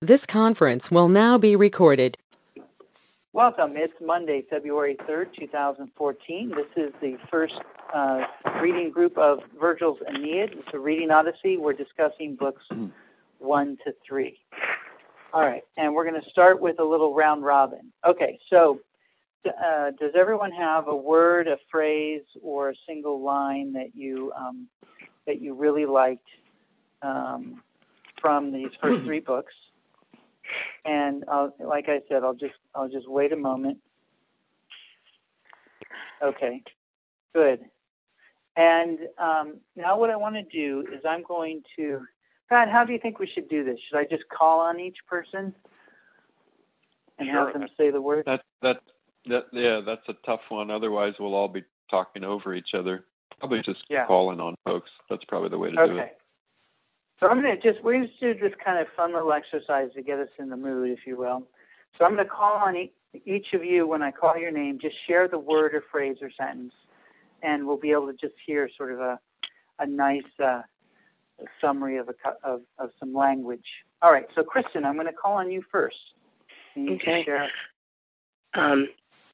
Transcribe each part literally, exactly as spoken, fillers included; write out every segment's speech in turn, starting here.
This conference will now be recorded. Welcome. It's Monday, February third, two thousand fourteen. This is the first uh, reading group of Virgil's Aeneid. It's a reading odyssey. We're discussing books one to three. All right, and we're going to start with a little round robin. Okay, so uh, does everyone have a word, a phrase, or a single line that you um, that you really liked um, from these first three books? And I'll, like I said, I'll just I'll just wait a moment. Okay, good. And um, now what I want to do is I'm going to, Pat, how do you think we should do this? Should I just call on each person and Sure. have them say the word? That that that yeah, that's a tough one. Otherwise, we'll all be talking over each other. Probably just Yeah. calling on folks. That's probably the way to do Okay. it. So I'm going to just, we're going to do this kind of fun little exercise to get us in the mood, if you will. So I'm going to call on e- each of you when I call your name. Just share the word or phrase or sentence, and we'll be able to just hear sort of a a nice uh, summary of, a, of of some language. All right. So Kristen, I'm going to call on you first. Can you Okay. share? Um,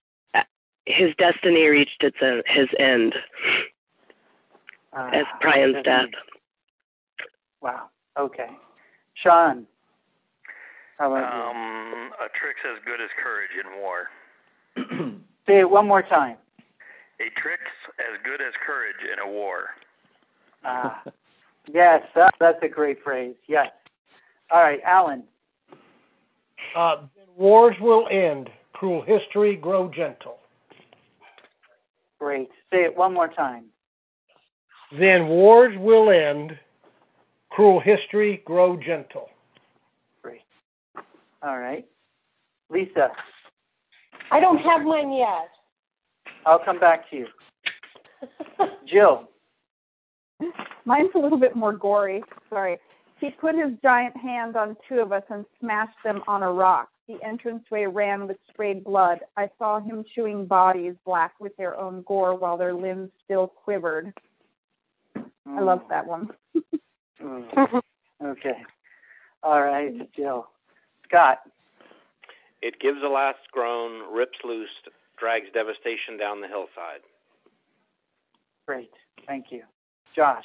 his destiny reached its en- his end Uh, as Priam's death. Wow. Okay. Sean, how about Um, a trick's as good as courage in war. you? Say it one more time. A trick's as good as courage in a war. Ah, yes, that, that's a great phrase. Yes. All right, Alan. Uh, wars will end. Cruel history grow gentle. Great. Say it one more time. Then wars will end. Cruel history grow gentle. Great. All right. Lisa, I don't have mine yet. I'll come back to you. Jill. Mine's a little bit more gory. Sorry. He put his giant hand on two of us and smashed them on a rock. The entranceway ran with sprayed blood. I saw him chewing bodies black with their own gore while their limbs still quivered. I love that one. Mm. Okay. All right, Jill. Scott. It gives a last groan, rips loose, drags devastation down the hillside. Great. Thank you. Josh.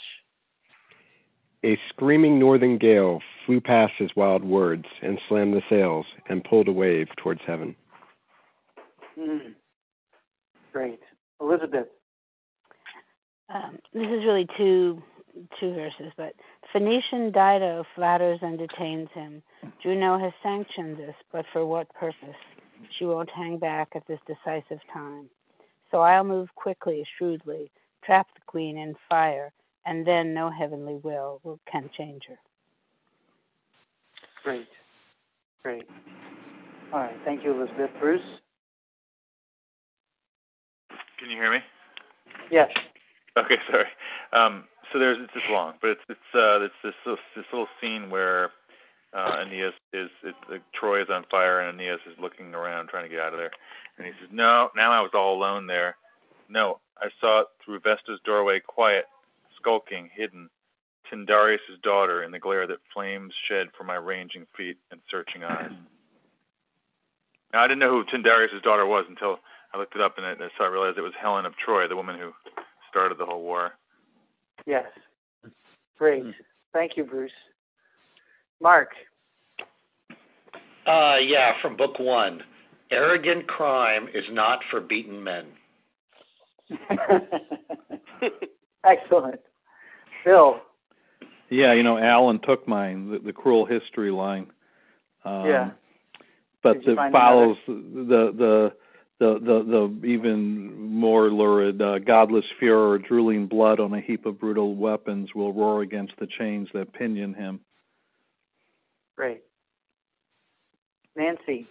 A screaming northern gale flew past his wild words and slammed the sails and pulled a wave towards heaven. Mm. Great. Elizabeth. Um, this is really two two verses, but Phoenician Dido flatters and detains him. Juno has sanctioned this, but for what purpose? She won't hang back at this decisive time. So I'll move quickly, shrewdly, trap the queen in fire, and then no heavenly will, will can change her. Great. Great. All right. Thank you, Elizabeth. Bruce? Can you hear me? Yes. Okay, sorry. Um, so there's it's just long, but it's it's uh it's this this little scene where uh, Aeneas is it's uh, Troy is on fire and Aeneas is looking around trying to get out of there, and he says, "No, now I was all alone there. No, I saw it through Vesta's doorway, quiet, skulking, hidden, Tyndareus' daughter in the glare that flames shed from my ranging feet and searching eyes." Now I didn't know who Tyndareus' daughter was until I looked it up, and I, so I realized it was Helen of Troy, the woman who started the whole war. Yes. Great. Thank you, Bruce. Mark. Uh, yeah, from book one. Arrogant crime is not for beaten men. Excellent. Bill. Yeah, you know, Alan took mine, the, the cruel history line. Um, yeah. But Did you it find follows the the the the the even more lurid uh, godless furor, drooling blood on a heap of brutal weapons will roar against the chains that pinion him. Great. Nancy.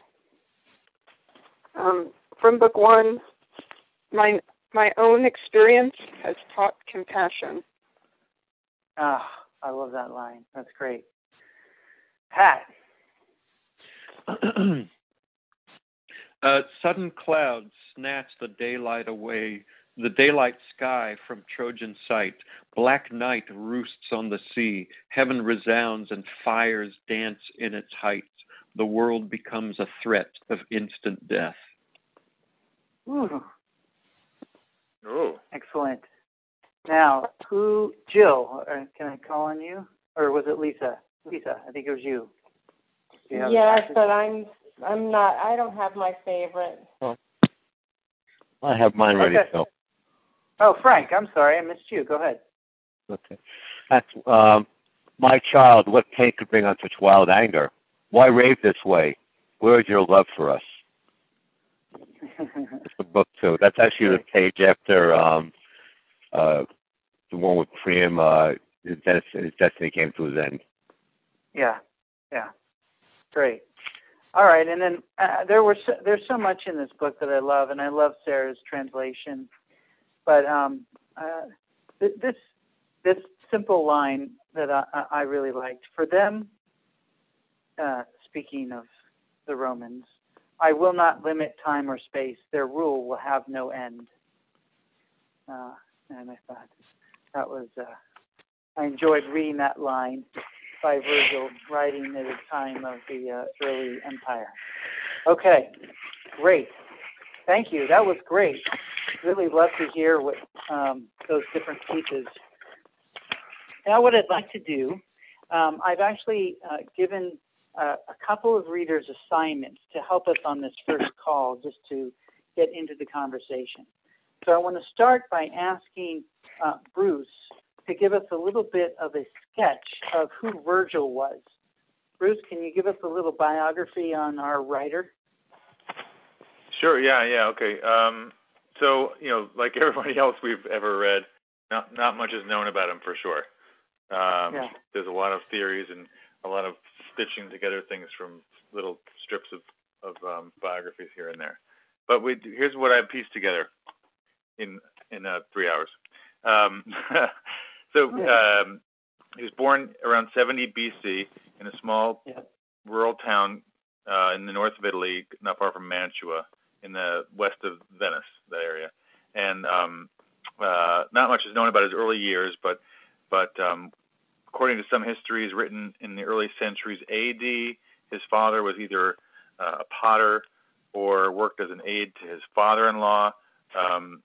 Um, from book one, my my own experience has taught compassion. Ah, I love that line. That's great. Pat. Uh, sudden clouds snatch the daylight away, the daylight sky from Trojan sight. Black night roosts on the sea. Heaven resounds and fires dance in its heights. the world becomes a threat of instant death. Ooh. Oh. Excellent. Now, who, Jill, uh, can I call on you? Or was it Lisa? Lisa, I think it was you. you Yes, but I'm I'm not, I don't have my favorite. Oh. I have mine ready okay. to go. Oh, Frank, I'm sorry, I missed you. Go ahead. Okay. That's, um, my child, what pain could bring on such wild anger? Why rave this way? Where is your love for us? It's the book two. That's actually the page after um, uh, the one with Priam. Uh, his, his destiny came to his end. Yeah, yeah, great. All right, and then uh, there were so, there's so much in this book that I love, and I love Sarah's translation. But um, uh, th- this this simple line that I, I really liked for them. Uh, speaking of the Romans, I will not limit time or space. Their rule will have no end. Uh, and I thought that was, uh, I enjoyed reading that line by Virgil, writing at a time of the uh, early empire. Okay, great. Thank you. That was great. Really love to hear what um, those different pieces. Now what I'd like to do, um, I've actually uh, given Uh, a couple of readers assignments to help us on this first call, just to get into the conversation. So I want to start by asking uh, Bruce to give us a little bit of a sketch of who Virgil was. Bruce, can you give us a little biography on our writer? Sure, yeah, yeah, okay. Um, so, you know, like everybody else we've ever read, not not much is known about him for sure. Um, yeah. There's a lot of theories and a lot of stitching together things from little strips of, of um, biographies here and there. But we, here's what I pieced together in in uh, three hours. Um, so um, he was born around seventy B C in a small yeah. rural town uh, in the north of Italy, not far from Mantua, in the west of Venice, that area. And um, uh, not much is known about his early years, but but um, according to some histories written in the early centuries A D, his father was either uh, a potter or worked as an aide to his father-in-law, um,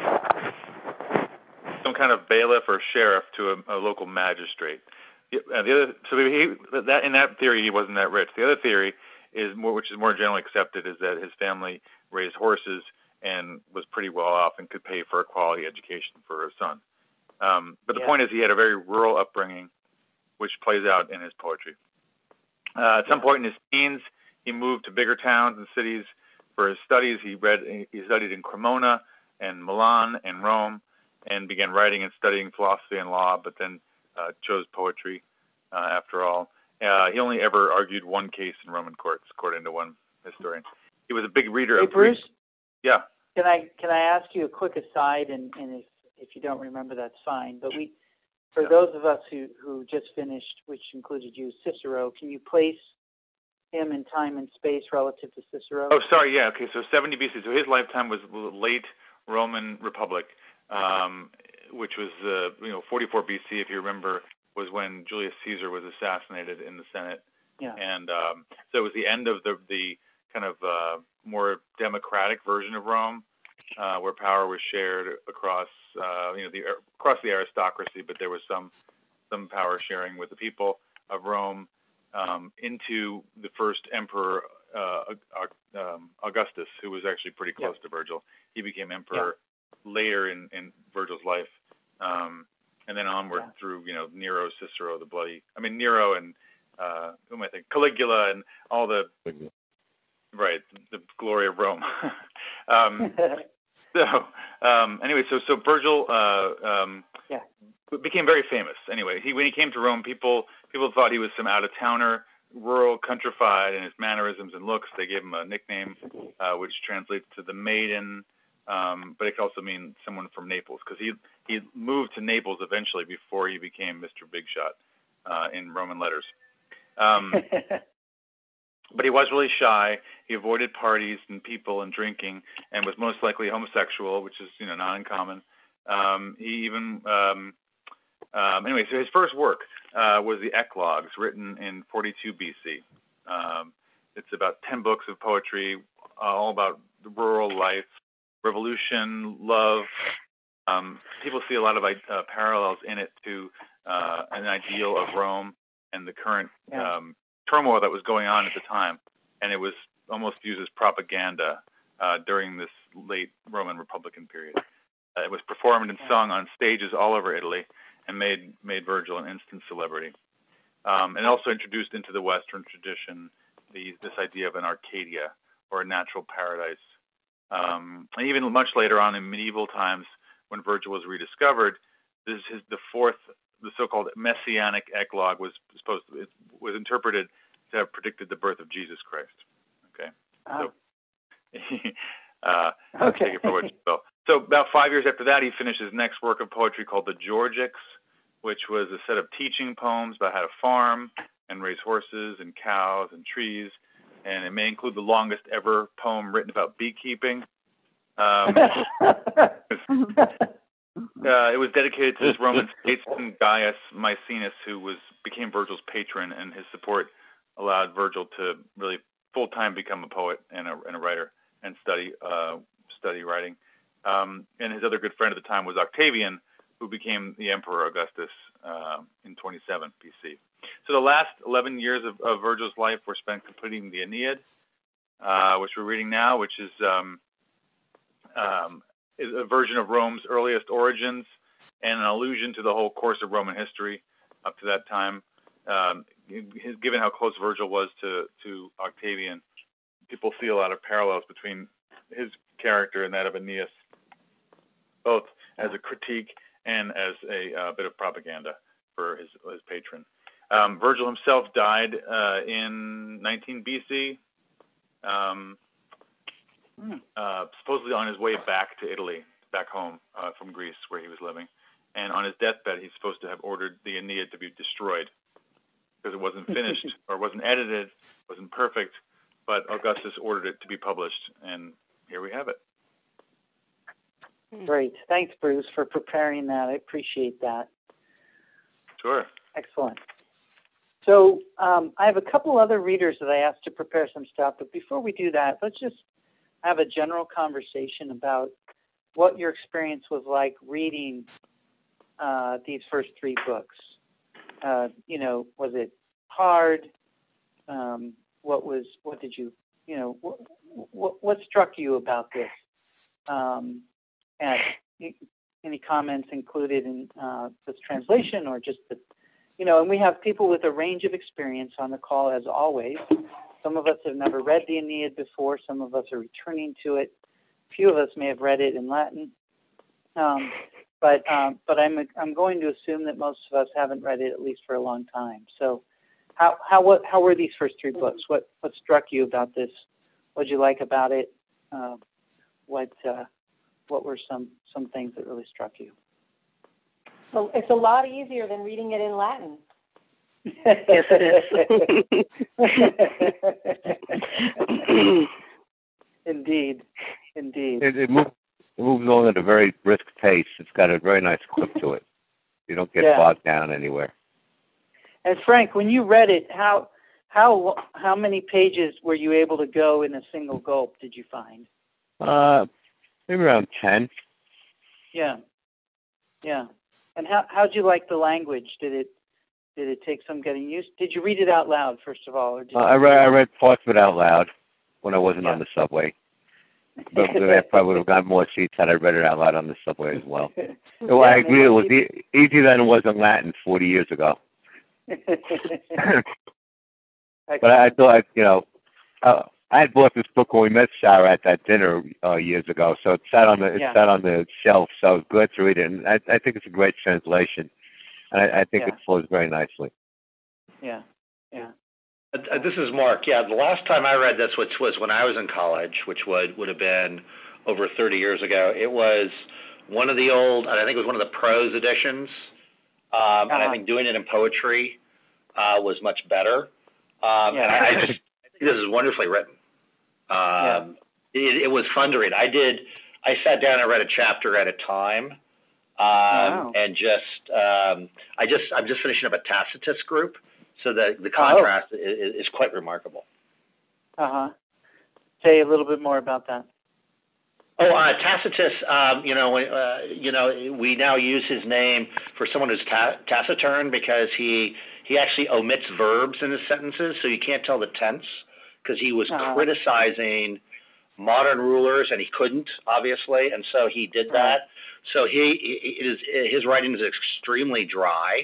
some kind of bailiff or sheriff to a, a local magistrate. The, uh, the other, so he, that in that theory, he wasn't that rich. The other theory is more, which is more generally accepted, is that his family raised horses and was pretty well off and could pay for a quality education for his son. Um, but the yeah. point is, he had a very rural upbringing, which plays out in his poetry. Uh, at some yeah. point in his teens, he moved to bigger towns and cities for his studies. He read, he studied in Cremona and Milan and Rome, and began writing and studying philosophy and law. But then uh, chose poetry. Uh, after all, uh, he only ever argued one case in Roman courts, according to one historian. He was a big reader hey, of Bruce. Greek. Yeah. Can I can I ask you a quick aside, and, and if if you don't remember, that's fine. But we, for yeah. those of us who, who just finished, which included you, Cicero, can you place him in time and space relative to Cicero? Oh, sorry. Yeah. Okay. So seventy B C. So his lifetime was late Roman Republic, um, which was uh, you know forty-four B C. If you remember, was when Julius Caesar was assassinated in the Senate. Yeah. And um, so it was the end of the the kind of uh, more democratic version of Rome, uh, where power was shared across uh, you know the across the aristocracy, but there was some some power sharing with the people of Rome um, into the first emperor uh, um, Augustus, who was actually pretty close yeah. to Virgil. He became emperor yeah. later in, in Virgil's life, um, and then onward yeah. through you know Nero, Cicero, the bloody I mean Nero and uh, who am I thinking? Caligula and all the right the glory of Rome. um, So um, anyway, so so Virgil uh, um, yeah. became very famous. Anyway, he when he came to Rome, people people thought he was some out of towner, rural, countrified in his mannerisms and looks. They gave him a nickname, uh, which translates to the maiden, um, but it could also mean someone from Naples, because he he moved to Naples eventually before he became Mister Big Shot uh, in Roman letters. Um, But he was really shy. He avoided parties and people and drinking, and was most likely homosexual, which is you know not uncommon. Um, he even um, um, anyway. So his first work uh, was the Eclogues, written in forty-two B C. Um, it's about ten books of poetry, uh, all about the rural life, revolution, love. Um, people see a lot of uh, parallels in it to uh, an ideal of Rome and the current Yeah. um, turmoil that was going on at the time, and it was almost used as propaganda uh, during this late Roman Republican period. Uh, it was performed and sung on stages all over Italy and made made Virgil an instant celebrity. Um, and also introduced into the Western tradition the, this idea of an Arcadia, or a natural paradise. Um, and even much later on in medieval times, when Virgil was rediscovered, this is his, the fourth, the so-called Messianic Eclogue was supposed to, it was interpreted to have predicted the birth of Jesus Christ. Okay. Oh. So, uh, okay. take it for what you will. So about five years after that, he finished his next work of poetry called the Georgics, which was a set of teaching poems about how to farm and raise horses and cows and trees. And it may include the longest ever poem written about beekeeping. Um, uh, it was dedicated to this Roman statesman Gaius Maecenas, who was became Virgil's patron, and his support allowed Virgil to really full-time become a poet and a, and a writer and study uh, study writing. Um, and his other good friend at the time was Octavian, who became the Emperor Augustus uh, in twenty-seven B C. So the last eleven years of, of Virgil's life were spent completing the Aeneid, uh, which we're reading now, which is, um, um, is a version of Rome's earliest origins and an allusion to the whole course of Roman history up to that time. Um, given how close Virgil was to, to Octavian, people see a lot of parallels between his character and that of Aeneas, both as a critique and as a uh, bit of propaganda for his, his patron. Um, Virgil himself died uh, in nineteen B C, um, uh, supposedly on his way back to Italy, back home uh, from Greece where he was living. And on his deathbed, he's supposed to have ordered the Aeneid to be destroyed because it wasn't finished or wasn't edited, wasn't perfect, but Augustus ordered it to be published, and here we have it. Great. Thanks, Bruce, for preparing that. I appreciate that. Sure. Excellent. So um, I have a couple other readers that I asked to prepare some stuff, but before we do that, let's just have a general conversation about what your experience was like reading uh, these first three books. Uh, you know, was it hard? Um, what was, what did you, you know, what, what, what struck you about this? Um, and any comments included in uh, this translation, or just the, you know, and we have people with a range of experience on the call as always. Some of us have never read the Aeneid before. Some of us are returning to it. A few of us may have read it in Latin. Um, but um, but I'm I'm going to assume that most of us haven't read it, at least for a long time. So how how what how were these first three books? What what struck you about this? What did you like about it? Uh, what uh, what were some some things that really struck you? So it's a lot easier than reading it in Latin. Yes, it is. Indeed, indeed. It, it, moves, it moves along at a very brisk pace. It's got a very nice clip to it. You don't get Yeah. bogged down anywhere. And Frank, when you read it, how how how many pages were you able to go in a single gulp? Did you find? Uh, maybe around ten. Yeah, yeah. And how how'd you like the language? Did it did it take some getting used? Did you read it out loud first of all, or did Uh, you I read I read parts of it out loud when I wasn't Yeah. on the subway. But I probably would have gotten more seats had I read it out loud on the subway as well. So Yeah, I agree. It was maybe- e- easier than it was in Latin forty years ago. But I thought, you know, uh, I had bought this book when we met Sarah at that dinner uh, years ago, so it sat on the it Yeah. sat on the shelf. So I was glad to read it, and I, I think it's a great translation, and I, I think Yeah. it flows very nicely. Yeah, yeah. Uh, uh, this is Mark. Yeah, the last time I read this, which was when I was in college, which would would have been over thirty years ago. It was one of the old, and I think it was one of the prose editions. Um, and I Uh-huh. think doing it in poetry uh, was much better. Um, Yeah. And I, I just I think this is wonderfully written. Um, it, it was fun to read. I did. I sat down and read a chapter at a time, um, Wow. and just um, I just I'm just finishing up a Tacitus group, so the the contrast is, is quite remarkable. Uh-huh. Say a little bit more about that. Oh, uh, Tacitus, um, you know, uh, you know, we now use his name for someone who's ta- taciturn because he he actually omits verbs in his sentences, so you can't tell the tense because he was uh-huh. criticizing modern rulers and he couldn't, obviously, and so he did that. Right. So he, he is, his writing is extremely dry,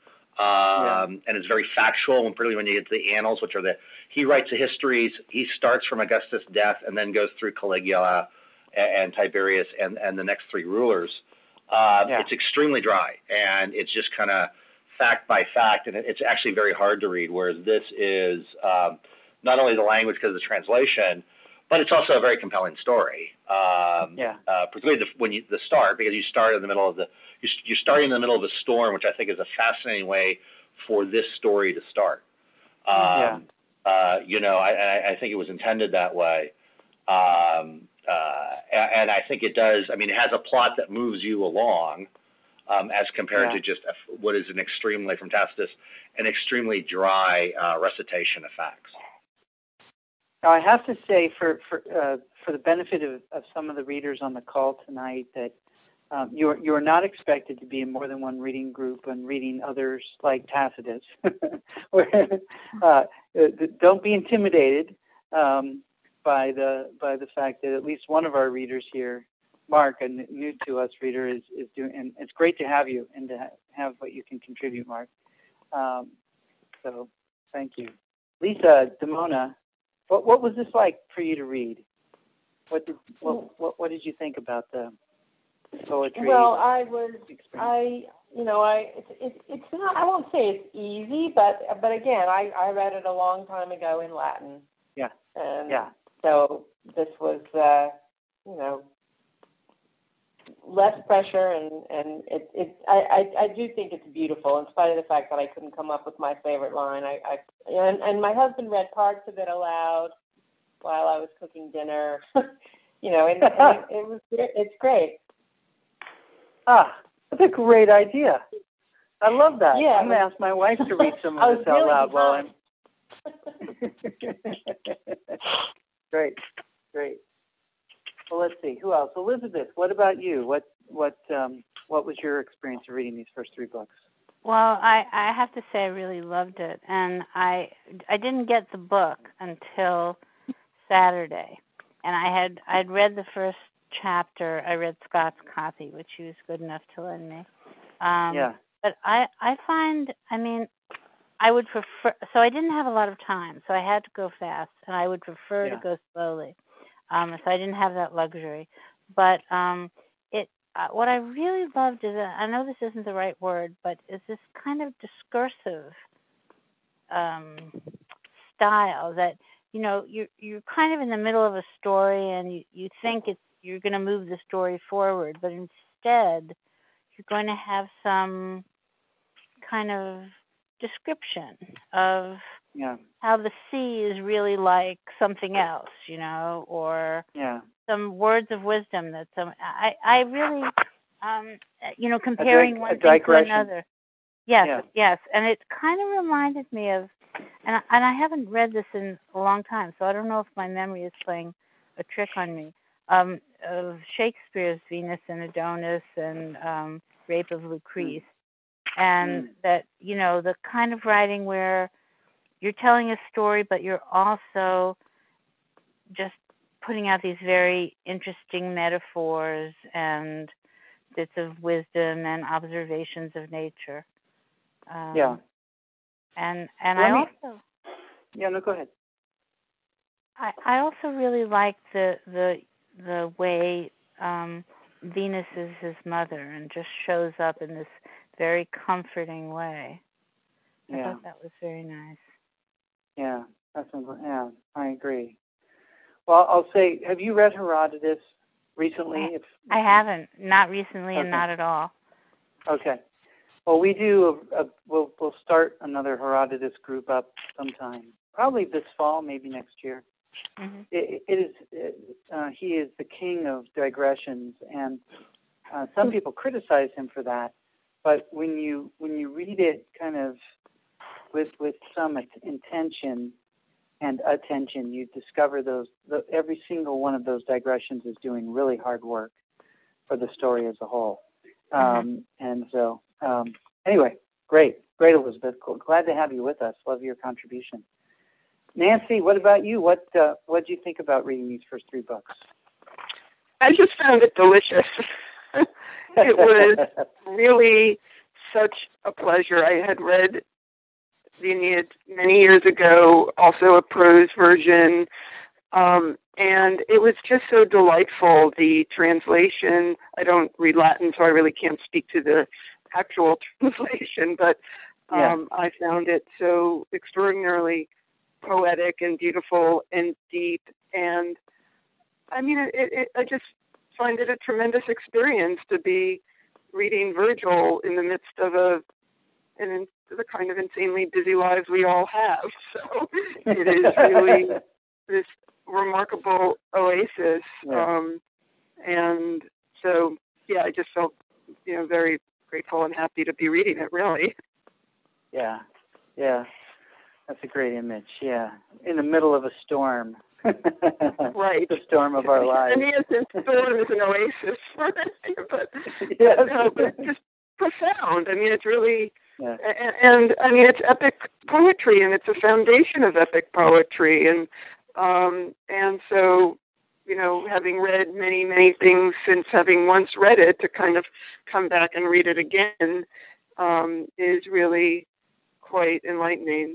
um, yeah. and it's very factual, and particularly when you get to the annals, which are the, he writes the histories, he starts from Augustus' death and then goes through Caligula and, and Tiberius and, and the next three rulers. Uh, yeah. It's extremely dry, and it's just kind of fact by fact, and it's actually very hard to read, whereas this is um, not only the language because of the translation, but it's also a very compelling story. Um, yeah. Uh, particularly the, when you the start, because you start in the middle of the you you're starting in the middle of a storm, which I think is a fascinating way for this story to start. Um, yeah. Uh, you know, I, I think it was intended that way, um, uh, and I think it does. I mean, it has a plot that moves you along, um, as compared yeah. to just a, what is an extremely, from Tacitus, an extremely dry uh, recitation of facts. Now, I have to say, for for uh, for the benefit of, of some of the readers on the call tonight, that um, you're you're not expected to be in more than one reading group and reading others like Tacitus. uh, don't be intimidated um, by the by the fact that at least one of our readers here, Mark, a new to us reader, is is doing. And it's great to have you and to ha- have what you can contribute, Mark. Um, so, thank you, Lisa Demona. What what was this like for you to read? What did what what, what did you think about the poetry? Well, I was I you know I it's it, it's not I won't say it's easy, but but again I, I read it a long time ago in Latin. Yeah. And yeah. So this was uh, you know less pressure and and it it I, I I do think it's beautiful in spite of the fact that I couldn't come up with my favorite line. I, I and and my husband read parts of it aloud while I was cooking dinner. you know, and, and it, it was it's great. Ah, that's a great idea. I love that. Yeah, I'm gonna ask my wife to read some of this out really loud while I'm. Great, great. Well, let's see. Who else? Elizabeth, what about you? What what um, what was your experience of reading these first three books? Well, I, I have to say I really loved it, and I I didn't get the book until Saturday, and I had I'd read the first chapter. I read Scott's copy, which he was good enough to lend me. Um, yeah. But I I find I mean I would prefer. So I didn't have a lot of time, so I had to go fast, and I would prefer yeah. to go slowly. Um, so I didn't have that luxury. But um, it uh, what I really loved is, uh, I know this isn't the right word, but is this kind of discursive um, style that, you know, you're, you're kind of in the middle of a story and you, you think it's you're going to move the story forward, but instead you're going to have some kind of description of yeah. how the sea is really like something else, you know, or yeah. some words of wisdom that some I I really um you know comparing dig- one thing to another. Yes, yeah. yes, and it kind of reminded me of, and I, and I haven't read this in a long time, so I don't know if my memory is playing a trick on me. Um, of Shakespeare's Venus and Adonis and um, Rape of Lucrece, mm. and mm. that you know the kind of writing where you're telling a story, but you're also just putting out these very interesting metaphors and bits of wisdom and observations of nature. Um, yeah. And and Let I me, also yeah no go ahead. I, I also really like the the the way um, Venus is his mother and just shows up in this very comforting way. I yeah. thought that was very nice. Yeah, that's yeah, I agree. Well, I'll say, have you read Herodotus recently? I, if, I haven't, not recently, okay. and not at all. Okay. Well, we do. A, a, we'll we'll start another Herodotus group up sometime, probably this fall, maybe next year. Mm-hmm. It, it is. It, uh, he is the king of digressions, and uh, some people criticize him for that. But when you when you read it, kind of with with some intention and attention. You discover those, the, every single one of those digressions is doing really hard work for the story as a whole. Um, mm-hmm. And so, um, anyway, great, great, Elizabeth. Cool. Glad to have you with us. Love your contribution. Nancy, what about you? What uh, what did you think about reading these first three books? I just found it delicious. It was really such a pleasure. I had read the Aeneid many years ago, also a prose version, um, and it was just so delightful. The translation, I don't read Latin, so I really can't speak to the actual translation, but um, yeah. I found it so extraordinarily poetic and beautiful and deep, and I mean, it, it, I just find it a tremendous experience to be reading Virgil in the midst of a an, the kind of insanely busy lives we all have. So it is really this remarkable oasis, yeah. um, and so yeah, I just felt you know very grateful and happy to be reading it. Really. Yeah, yeah, that's a great image. Yeah, in the middle of a storm. Right. The storm of our lives. I mean, the storm is an oasis, but, yes. but, no, but just profound. I mean, it's really, yeah. and, and I mean, it's epic poetry, and it's a foundation of epic poetry, and um, and so, you know, having read many, many things since having once read it, to kind of come back and read it again um, is really quite enlightening.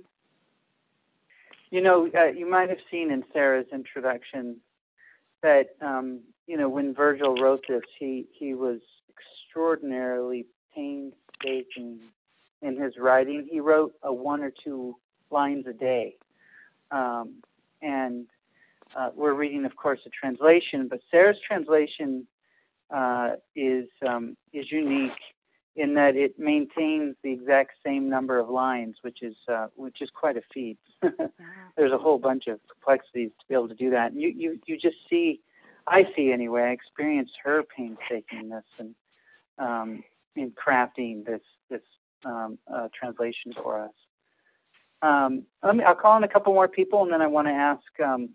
You know, uh, you might have seen in Sarah's introduction that, um, you know, when Virgil wrote this, he, he was extraordinarily painstaking in his writing. He wrote a one or two lines a day. Um, and uh, we're reading, of course, a translation, but Sarah's translation uh, is um, is unique in that it maintains the exact same number of lines, which is uh, which is quite a feat. There's a whole bunch of complexities to be able to do that. And you, you, you just see, I see anyway, I experienced her painstakingness and um, in crafting this this um, uh, translation for us. Um, let me, I'll call in a couple more people, and then I want to ask um,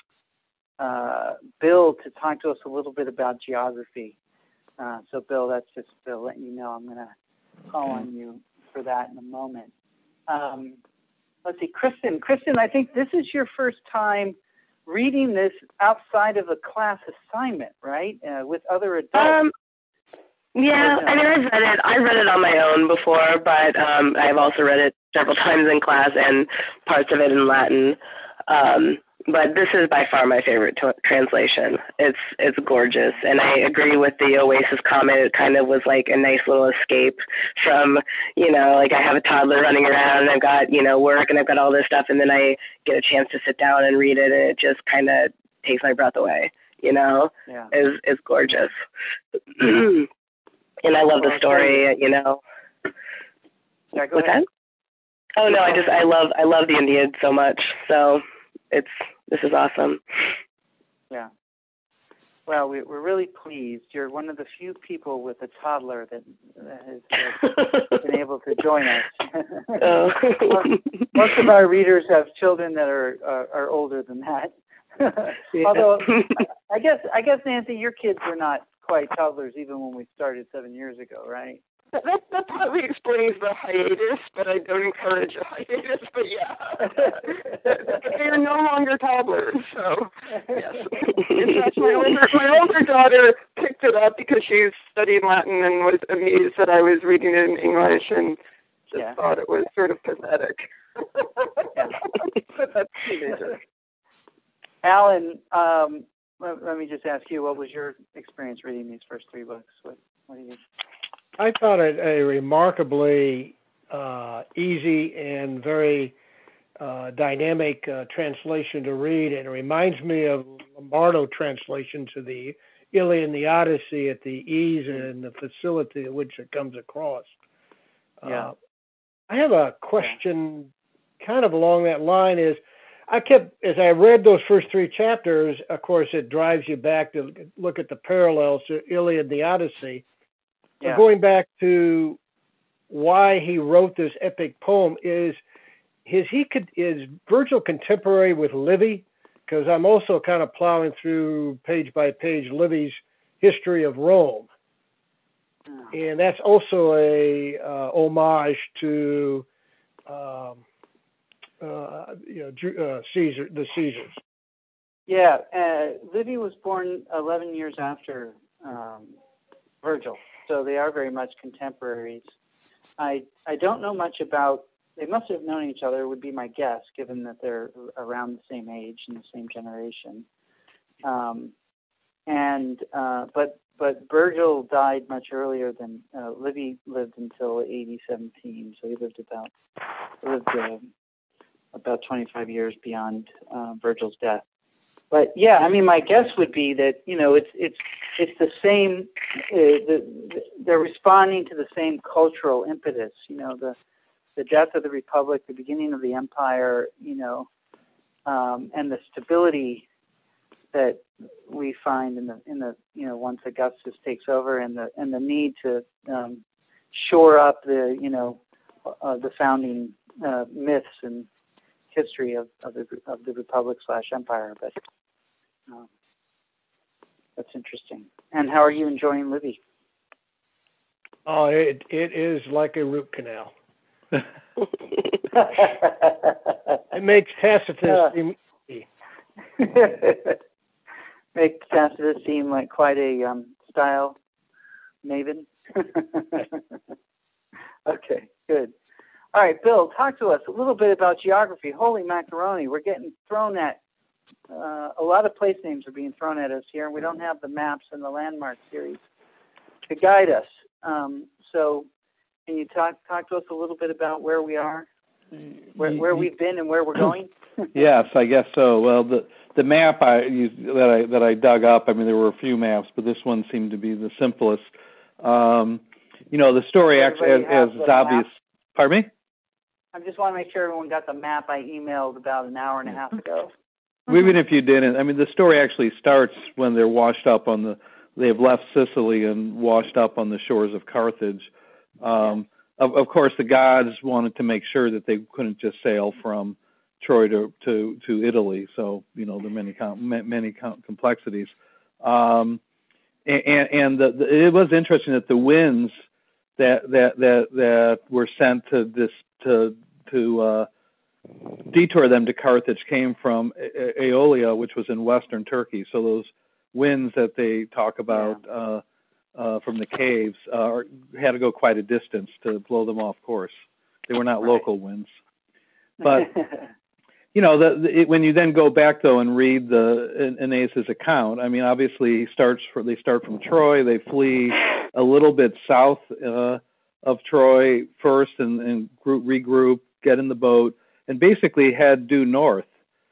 uh, Bill to talk to us a little bit about geography. Uh, so, Bill, that's just Bill letting you know I'm going to call on you for that in a moment. Um, let's see, Kristen. Kristen, I think this is your first time reading this outside of a class assignment, right? Uh, with other adults. Um, yeah, I mean, I've read it. I've read it on my own before, but um, I've also read it several times in class and parts of it in Latin. Um, But this is by far my favorite t- translation. It's it's gorgeous, and I agree with the Oasis comment. It kind of was like a nice little escape from, you know, like I have a toddler running around, and I've got, you know, work, and I've got all this stuff, and then I get a chance to sit down and read it, and it just kind of takes my breath away, you know? Yeah. It's, it's gorgeous. And I love the story, you know. Yeah, go What's ahead. that? Oh, no, I just, I love, I love the Aeneid so much, so it's, this is awesome. Yeah. Well, we, we're really pleased. You're one of the few people with a toddler that, that has, has been able to join us. Oh. Most of our readers have children that are are, are older than that. Yeah. Although, I guess I guess Nancy, your kids were not quite toddlers even when we started seven years ago, right? That, that partly explains the hiatus, but I don't encourage a hiatus. But yeah, they are no longer toddlers. So yes, in fact, my older my older daughter picked it up because she studied Latin and was amused that I was reading it in English and just yeah. thought it was sort of pathetic. Yeah. But that's teenager. Alan, um, let, let me just ask you, what was your experience reading these first three books? What, what do you? I thought it a remarkably uh, easy and very uh, dynamic uh, translation to read, and it reminds me of Lombardo translation to the Iliad and the Odyssey at the ease and the facility at which it comes across. Yeah. Uh, I have a question kind of along that line is, I kept, as I read those first three chapters, of course, it drives you back to look at the parallels to Iliad and the Odyssey. Yeah. Going back to why he wrote this epic poem is is he could is Virgil contemporary with Livy? Because I'm also kind of plowing through page by page Livy's history of Rome, and that's also a uh, homage to um, uh, you know uh, Caesar, the Caesars. Yeah, uh, Livy was born eleven years after um, Virgil, so they are very much contemporaries. I I don't know much about. They must have known each other, would be my guess, given that they're around the same age and the same generation. Um, and uh, but but Virgil died much earlier than uh, Livy lived until A D seventeen, so he lived about lived uh, about twenty-five years beyond uh, Virgil's death. But yeah, I mean, my guess would be that you know it's it's it's the same. Uh, the, they're responding to the same cultural impetus. You know, the the death of the Republic, the beginning of the Empire. You know, um, and the stability that we find in the in the you know once Augustus takes over, and the and the need to um, shore up the you know uh, the founding uh, myths and history of, of the of the Republic slash Empire. But um, that's interesting. And how are you enjoying Livy? Oh, it it is like a root canal. It makes Tacitus uh, seem easy. Makes Tacitus seem like quite a um, style maven. Okay, good. All right, Bill, talk to us a little bit about geography. Holy macaroni, we're getting thrown at, uh, a lot of place names are being thrown at us here, and we don't have the maps and the landmark series to guide us. Um, so can you talk talk to us a little bit about where we are, where, where we've been and where we're going? Yes, I guess so. Well, the the map I used, that I that I dug up, I mean, there were a few maps, but this one seemed to be the simplest. Um, you know, the story actually, as, as is obvious. Pardon me? I just want to make sure everyone got the map I emailed about an hour and a half ago. Even if you didn't, I mean, the story actually starts when they're washed up on the, they've left Sicily and washed up on the shores of Carthage. Um, of, of course, the gods wanted to make sure that they couldn't just sail from Troy to, to, to Italy. So, you know, there are many, com- many com- complexities. Um, and and the, the, it was interesting that the winds that, that, that, that were sent to this, to, to, uh, detour them to Carthage came from Aeolia, which was in western Turkey. So those winds that they talk about yeah. uh, uh, from the caves uh, had to go quite a distance to blow them off course. They were not right. local winds. But, you know, the, the, it, when you then go back, though, and read the Aeneas's account, I mean, obviously he starts for, they start from Troy. They flee a little bit south uh, of Troy first and, and group, regroup, get in the boat, and basically head due north.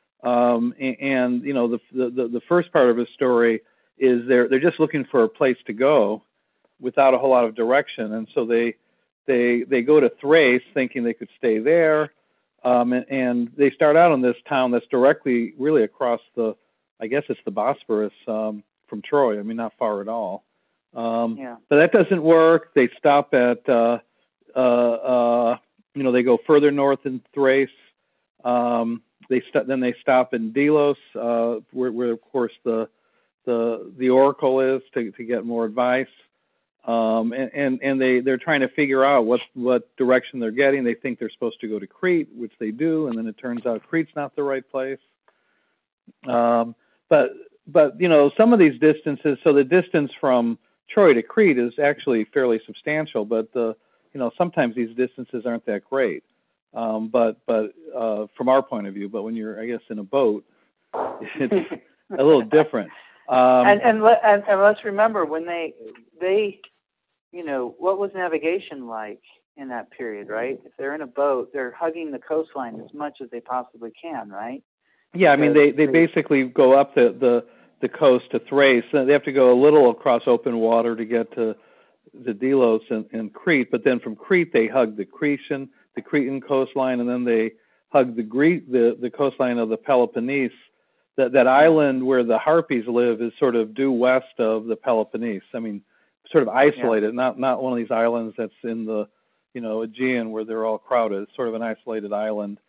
Um, and, and, you know, the, the the first part of his story is they're they're just looking for a place to go without a whole lot of direction. And so they they they go to Thrace thinking they could stay there. Um, and, and they start out in this town that's directly really across the, I guess it's the Bosphorus um, from Troy. I mean, not far at all. Um, yeah. But that doesn't work. They stop at, uh, uh, uh, you know, they go further north in Thrace. Um, they st- then they stop in Delos, uh, where, where of course the the the oracle is to, to get more advice. Um, and, and, and they, they're trying to figure out what, what direction they're getting. They think they're supposed to go to Crete, which they do, and then it turns out Crete's not the right place. Um, but but you know, some of these distances. So the distance from Troy to Crete is actually fairly substantial, but the you know sometimes these distances aren't that great. Um, but but uh, from our point of view, but when you're, I guess, in a boat, it's a little different. Um, and and, let, and and let's remember when they they, you know, what was navigation like in that period, right? If they're in a boat, they're hugging the coastline as much as they possibly can, right? Yeah, I mean, they, they basically go up the, the, the coast to Thrace. They have to go a little across open water to get to the Delos and, and Crete, but then from Crete they hug the Cretan, the Cretan coastline, and then they hug the Greek, the, the coastline of the Peloponnese. That that island where the Harpies live is sort of due west of the Peloponnese. I mean, sort of isolated, yeah. not not one of these islands that's in the, you know, Aegean where they're all crowded. It's sort of an isolated island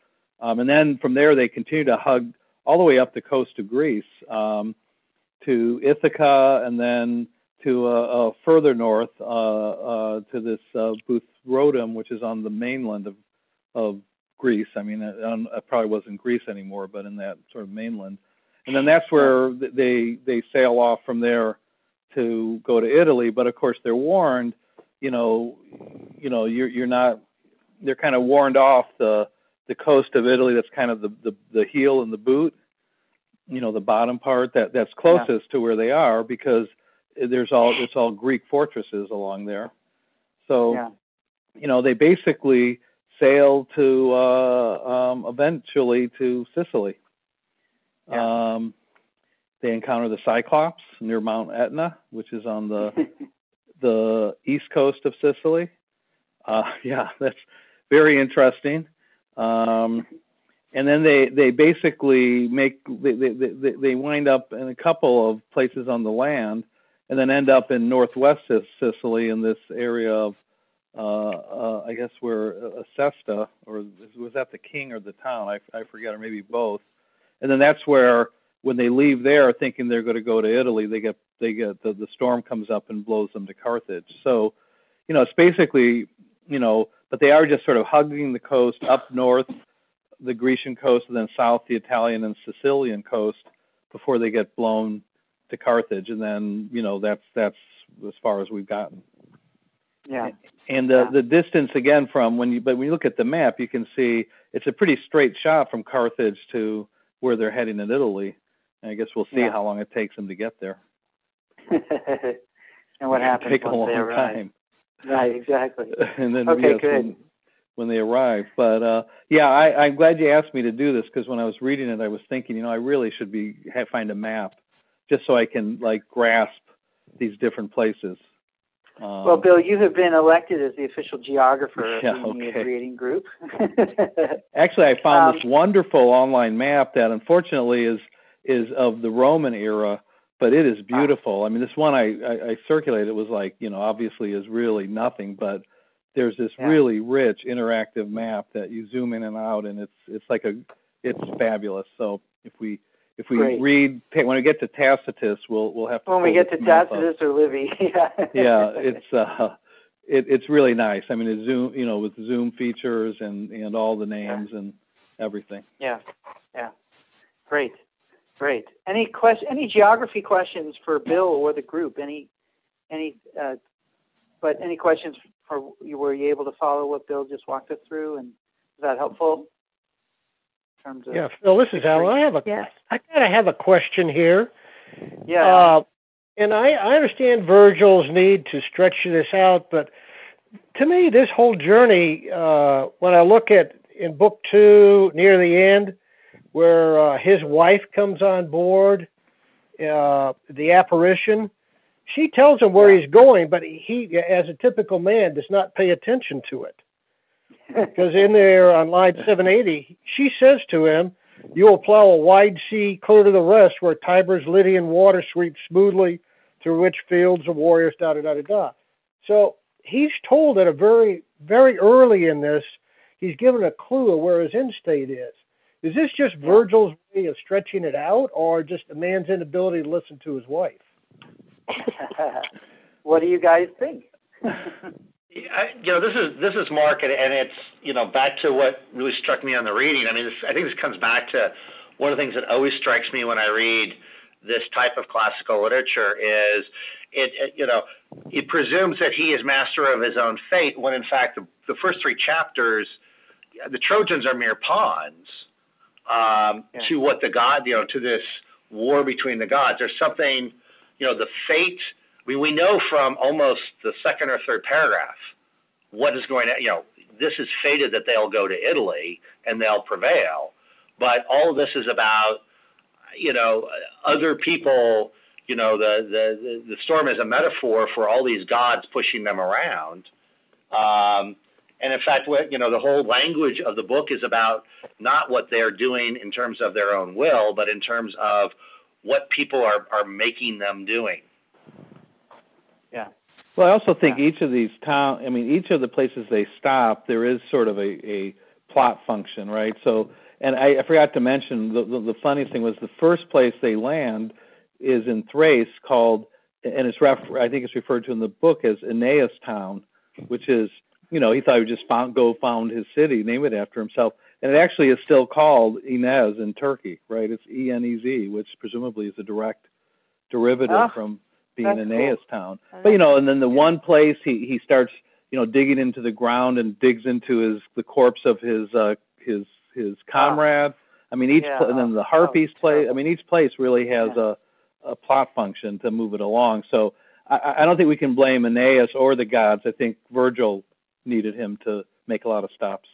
Um, and then from there, they continue to hug all the way up the coast of Greece um, to Ithaca, and then to uh, uh, further north uh, uh, to this uh, Buthrodum, which is on the mainland of, of Greece. I mean, it, it probably wasn't Greece anymore, but in that sort of mainland. And then that's where they they sail off from there to go to Italy. But of course, they're warned. You know, you know, you're you're not. They're kind of warned off the the coast of Italy. That's kind of the the, the heel and the boot. You know, the bottom part that that's closest yeah. to where they are, because there's all it's all Greek fortresses along there. So, yeah. you know, they basically sail to uh, um, eventually to Sicily. Yeah. Um, they encounter the Cyclops near Mount Etna, which is on the the east coast of Sicily. Uh, yeah, that's very interesting. Um, and then they, they basically make they, they they they wind up in a couple of places on the land, and then end up in northwest Sicily in this area of uh, uh, I guess where Acesta, or was that the king or the town? I I forget, or maybe both. And then that's where, when they leave there, thinking they're going to go to Italy, they get they get the, the storm comes up and blows them to Carthage. So, you know, it's basically, you know, but they are just sort of hugging the coast up north, the Grecian coast, and then south the Italian and Sicilian coast before they get blown to Carthage. And then, you know, that's that's as far as we've gotten. Yeah. And the yeah. the distance again from when you but when you look at the map, you can see it's a pretty straight shot from Carthage to where they're heading in Italy. And I guess we'll see yeah. how long it takes them to get there. And what happens take once a long they arrive. time. Right, exactly. And then okay, yes, good. When, when they arrive. But uh, yeah, I, I'm glad you asked me to do this, because when I was reading it, I was thinking, you know, I really should be have, find a map just so I can like grasp these different places. Um, well, Bill, you have been elected as the official geographer of yeah, the Aeneid okay. Reading Group. Actually, I found um, this wonderful online map that unfortunately is is of the Roman era, but it is beautiful. Ah. I mean, this one I, I, I circulated was like, you know, obviously is really nothing, but there's this yeah. really rich interactive map that you zoom in and out, and it's it's like a it's fabulous. So if we If we Great. read, when we get to Tacitus, we'll we'll have to. When we get to Tacitus or Livy, yeah. yeah, it's uh, it, it's really nice. I mean, it's Zoom, you know, with Zoom features and, and all the names yeah. and everything. Yeah, yeah, great, great. Any question? Any geography questions for Bill or the group? Any, any, uh, but any questions for you? Were you able to follow what Bill just walked us through, and is that helpful? Yeah, Phil, this is Alan. I have a, yes. I kind of have a question here. Yeah. Uh, and I, I understand Virgil's need to stretch this out, but to me, this whole journey, uh, when I look at in book two, near the end, where uh, his wife comes on board, uh, the apparition, she tells him where yeah. he's going, but he, as a typical man, does not pay attention to it. Because in there on line seven eighty, she says to him, "You will plow a wide sea clear to the rest, where Tiber's Lydian water sweeps smoothly, through which fields of warriors." Da da da da da. So he's told at a very, very early in this, he's given a clue of where his end state is. Is this just yeah. Virgil's way of stretching it out, or just a man's inability to listen to his wife? What do you guys think? I, you know, this is this is Mark, and, and it's, you know, back to what really struck me on the reading. I mean, this, I think this comes back to one of the things that always strikes me when I read this type of classical literature is it, it you know, it presumes that he is master of his own fate, when in fact the, the first three chapters, the Trojans are mere pawns um, yeah. to what the god, you know, to this war between the gods. There's something, you know, the fate. I mean, we know from almost the second or third paragraph what is going to, you know, this is fated that they'll go to Italy and they'll prevail. But all of this is about, you know, other people, you know, the, the, the storm is a metaphor for all these gods pushing them around. Um, and in fact, what, you know, the whole language of the book is about not what they're doing in terms of their own will, but in terms of what people are, are making them doing. Yeah. Well, I also think yeah. each of these town, I mean, each of the places they stop, there is sort of a, a plot function, right? So And I, I forgot to mention the, the the funny thing was the first place they land is in Thrace, called, and it's ref, I think it's referred to in the book as Aeneas Town, which is, you know, he thought he would just found, go found his city, name it after himself, and it actually is still called Inez in Turkey, right? It's E N E Z, which presumably is a direct derivative oh, from being Aeneas cool. Town. But you know, and then the one place he he starts, you know, digging into the ground and digs into his the corpse of his uh, his his comrade. Oh. I mean, each yeah, pl- and then the Harpies oh, place. I mean, each place really has yeah. a, a plot function to move it along. So I, I don't think we can blame Aeneas or the gods. I think Virgil needed him to make a lot of stops.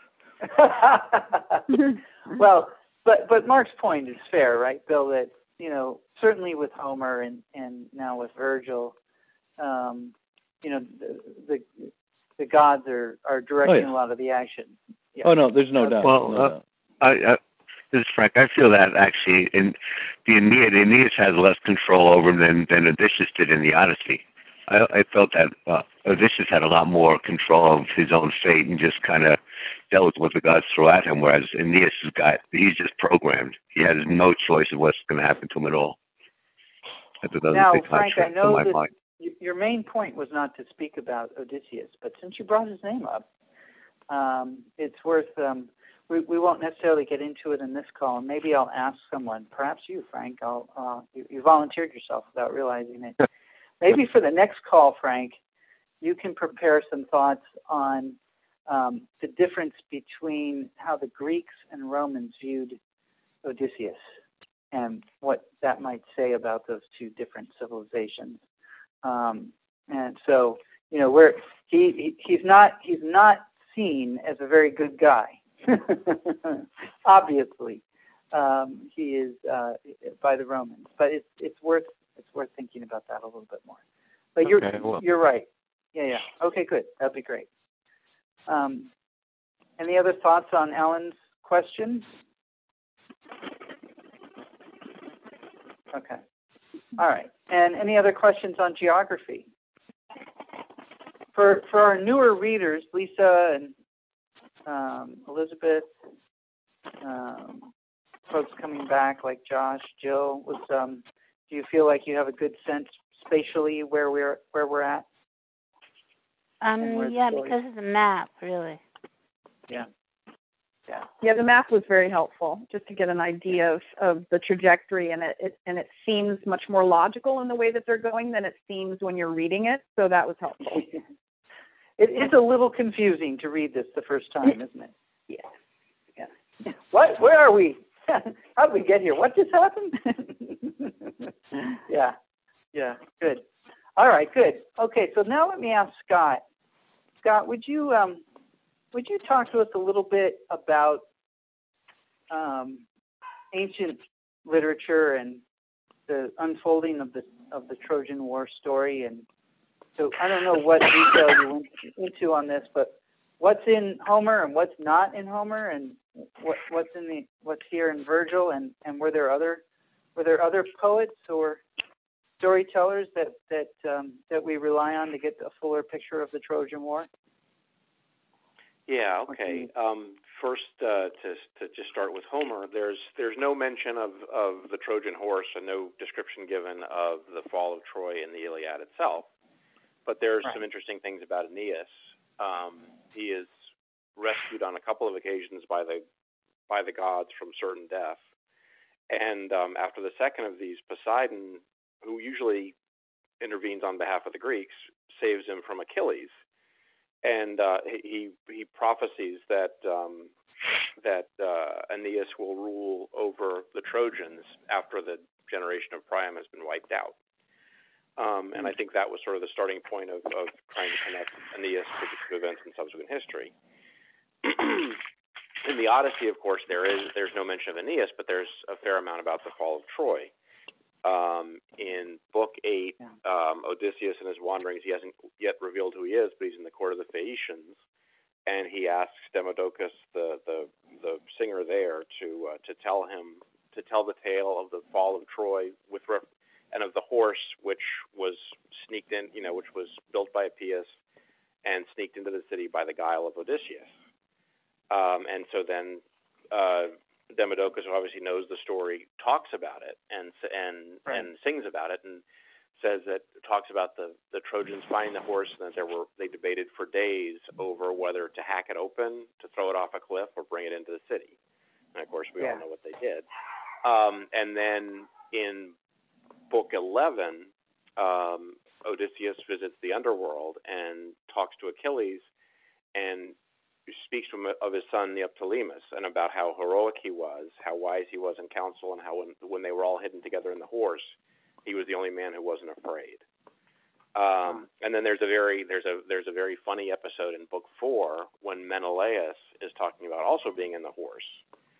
Well, but but Mark's point is fair, right, Bill? That you know, certainly with Homer and, and now with Virgil, um, you know, the, the the gods are, are directing oh, yeah. a lot of the action. Yeah. Oh no, there's no okay. doubt. Well, no uh, doubt. I, I, this is Frank. I feel that actually in the Aeneid, Aeneas has less control over him than than Odysseus did in the Odyssey. I, I felt that uh, Odysseus had a lot more control of his own fate and just kind of dealt with what the gods threw at him, whereas Aeneas has got, he's just programmed. He has no choice of what's going to happen to him at all. Now, Frank, I know that mind. your main point was not to speak about Odysseus, but since you brought his name up, um, it's worth, um, we, we won't necessarily get into it in this call, and maybe I'll ask someone, perhaps you, Frank, I'll, uh, you, you volunteered yourself without realizing it. Maybe for the next call, Frank, you can prepare some thoughts on um, the difference between how the Greeks and Romans viewed Odysseus and what that might say about those two different civilizations. Um, and so, you know, we're, he, he he's not he's not seen as a very good guy. Obviously, um, he is uh, by the Romans, but it's it's worth. It's worth thinking about that a little bit more. But you're okay, well. you're right. Yeah, yeah. Okay, good. That'd be great. Um, any other thoughts on Alan's question? Okay. All right. And any other questions on geography? For for our newer readers, Lisa and um, Elizabeth, um, folks coming back like Josh, Jill, was um, do you feel like you have a good sense spatially where we're where we're at? Um, yeah, because of the map, really. Yeah. Yeah. Yeah, the map was very helpful just to get an idea of, of the trajectory, and it, it and it seems much more logical in the way that they're going than it seems when you're reading it. So that was helpful. It is a little confusing to read this the first time, isn't it? Yeah. Yeah. What? Where are we? How did we get here? What just happened? Yeah. Yeah. Good. All right. Good. Okay. So now let me ask Scott. Scott, would you um, would you talk to us a little bit about um, ancient literature and the unfolding of the of the Trojan War story? And so I don't know what detail you went into on this, but what's in Homer and what's not in Homer, and what what's in the what's here in Virgil, and, and were there other were there other poets or storytellers that that um, that we rely on to get a fuller picture of the Trojan War? Yeah. Okay. Um, first, uh, to to just start with Homer, there's there's no mention of, of the Trojan horse and no description given of the fall of Troy in the Iliad itself. But there's right. some interesting things about Aeneas. Um, he is rescued on a couple of occasions by the by the gods from certain death, and um, after the second of these, Poseidon, who usually intervenes on behalf of the Greeks, saves him from Achilles. And uh, he he prophesies that um, that uh, Aeneas will rule over the Trojans after the generation of Priam has been wiped out. Um, and I think that was sort of the starting point of, of trying to connect Aeneas to the two events in subsequent history. In the Odyssey, of course, there is there's no mention of Aeneas, but there's a fair amount about the fall of Troy. Um, in Book eight, um, Odysseus and his wanderings, he hasn't yet revealed who he is, but he's in the court of the Phaeacians, and he asks Demodocus, the the, the singer there, to uh, to tell him to tell the tale of the fall of Troy with ref- and of the horse which was sneaked in, you know, which was built by Appius and sneaked into the city by the guile of Odysseus. Um, and so then uh, Demodocus, who obviously knows the story, talks about it and and right. and sings about it and says that talks about the, the Trojans finding the horse and that there were they debated for days over whether to hack it open, to throw it off a cliff, or bring it into the city. And of course, we yeah. all know what they did. Um, and then in book eleven, um, Odysseus visits the underworld and talks to Achilles and speaks to him of his son Neoptolemus and about how heroic he was, how wise he was in council, and how when, when they were all hidden together in the horse, he was the only man who wasn't afraid. Um, and then there's a very there's a there's a very funny episode in book four when Menelaus is talking about also being in the horse,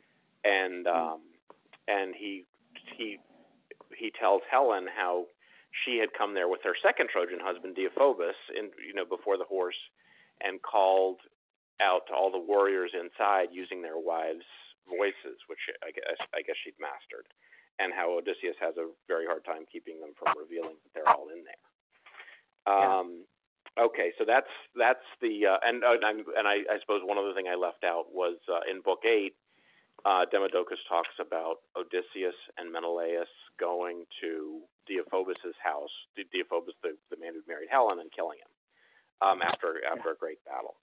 and um, and he he he tells Helen how she had come there with her second Trojan husband Deiphobus, in you know before the horse, and called out to all the warriors inside using their wives' voices, which I guess I guess she'd mastered. And how Odysseus has a very hard time keeping them from revealing that they're all in there. Um, yeah. Okay, so that's that's the uh, and uh, and, and I, I suppose one other thing I left out was uh, in book eight, uh, Demodocus talks about Odysseus and Menelaus going to Deiphobus's house, Deiphobus, the, the man who married Helen, and killing him um, after after yeah. a great battle.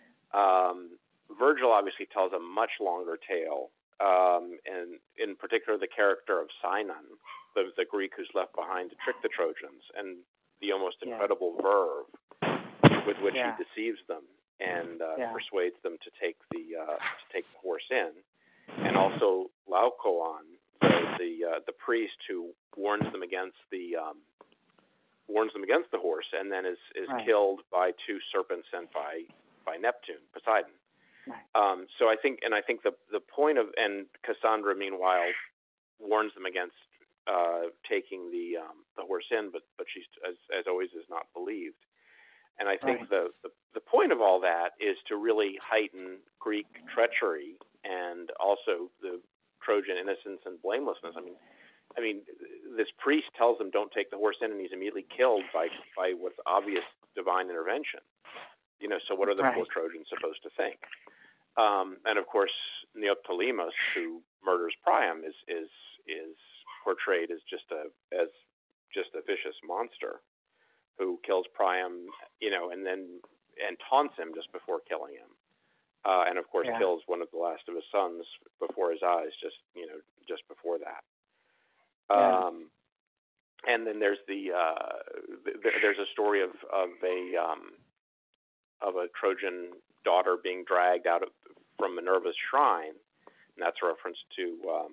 Um, Virgil obviously tells a much longer tale. Um, and in particular, the character of Sinon, the, the Greek who's left behind to trick the Trojans, and the almost yeah. incredible verve with which yeah. he deceives them and uh, yeah. persuades them to take the uh, to take the horse in, and also Laocoon, the the, uh, the priest who warns them against the um, warns them against the horse, and then is is right. killed by two serpents sent by by Neptune, Poseidon. Um, so I think, and I think the the point of, and Cassandra meanwhile warns them against uh, taking the um, the horse in, but but she's as as always is not believed. And I think right. the, the the point of all that is to really heighten Greek treachery and also the Trojan innocence and blamelessness. I mean, I mean, this priest tells them don't take the horse in, and he's immediately killed by by what's obvious divine intervention. You know, so what are the right. poor Trojans supposed to think? Um, and of course, Neoptolemus, who murders Priam, is is is portrayed as just a as just a vicious monster who kills Priam, you know, and then and taunts him just before killing him, uh, and of course yeah. kills one of the last of his sons before his eyes, just you know, just before that. Yeah. Um, and then there's the uh, th- there's a story of of a um, of a Trojan daughter being dragged out of from Minerva's shrine, and that's a reference to um,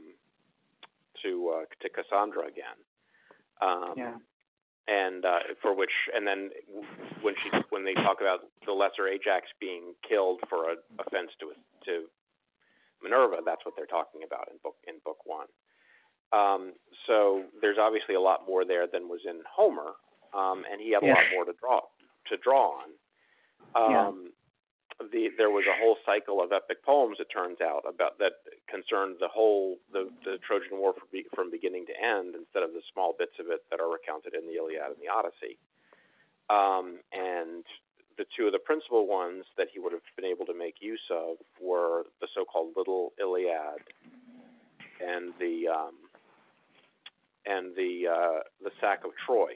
to uh, to Cassandra again. Um, yeah. And uh, for which, and then when she when they talk about the lesser Ajax being killed for an offense to to Minerva, that's what they're talking about in book in book one. Um, so there's obviously a lot more there than was in Homer, um, and he had a yeah. lot more to draw to draw on. Um, yeah. The, there was a whole cycle of epic poems, it turns out, about that concerned the whole the, the Trojan War from, be, from beginning to end, instead of the small bits of it that are recounted in the Iliad and the Odyssey. Um, and the two of the principal ones that he would have been able to make use of were the so-called Little Iliad and the um, and the uh, the Sack of Troy.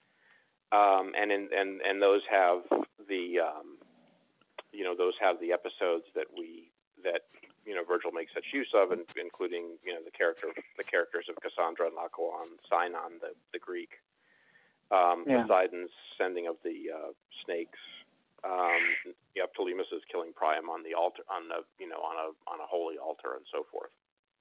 Um, and in, and and those have the um, you know, those have the episodes that we that you know Virgil makes such use of, and, including you know the character the characters of Cassandra and Laocoon, Sinon, the the Greek, um, yeah. Poseidon's sending of the uh, snakes, um, Neoptolemus is killing Priam on the altar on the you know on a on a holy altar, and so forth.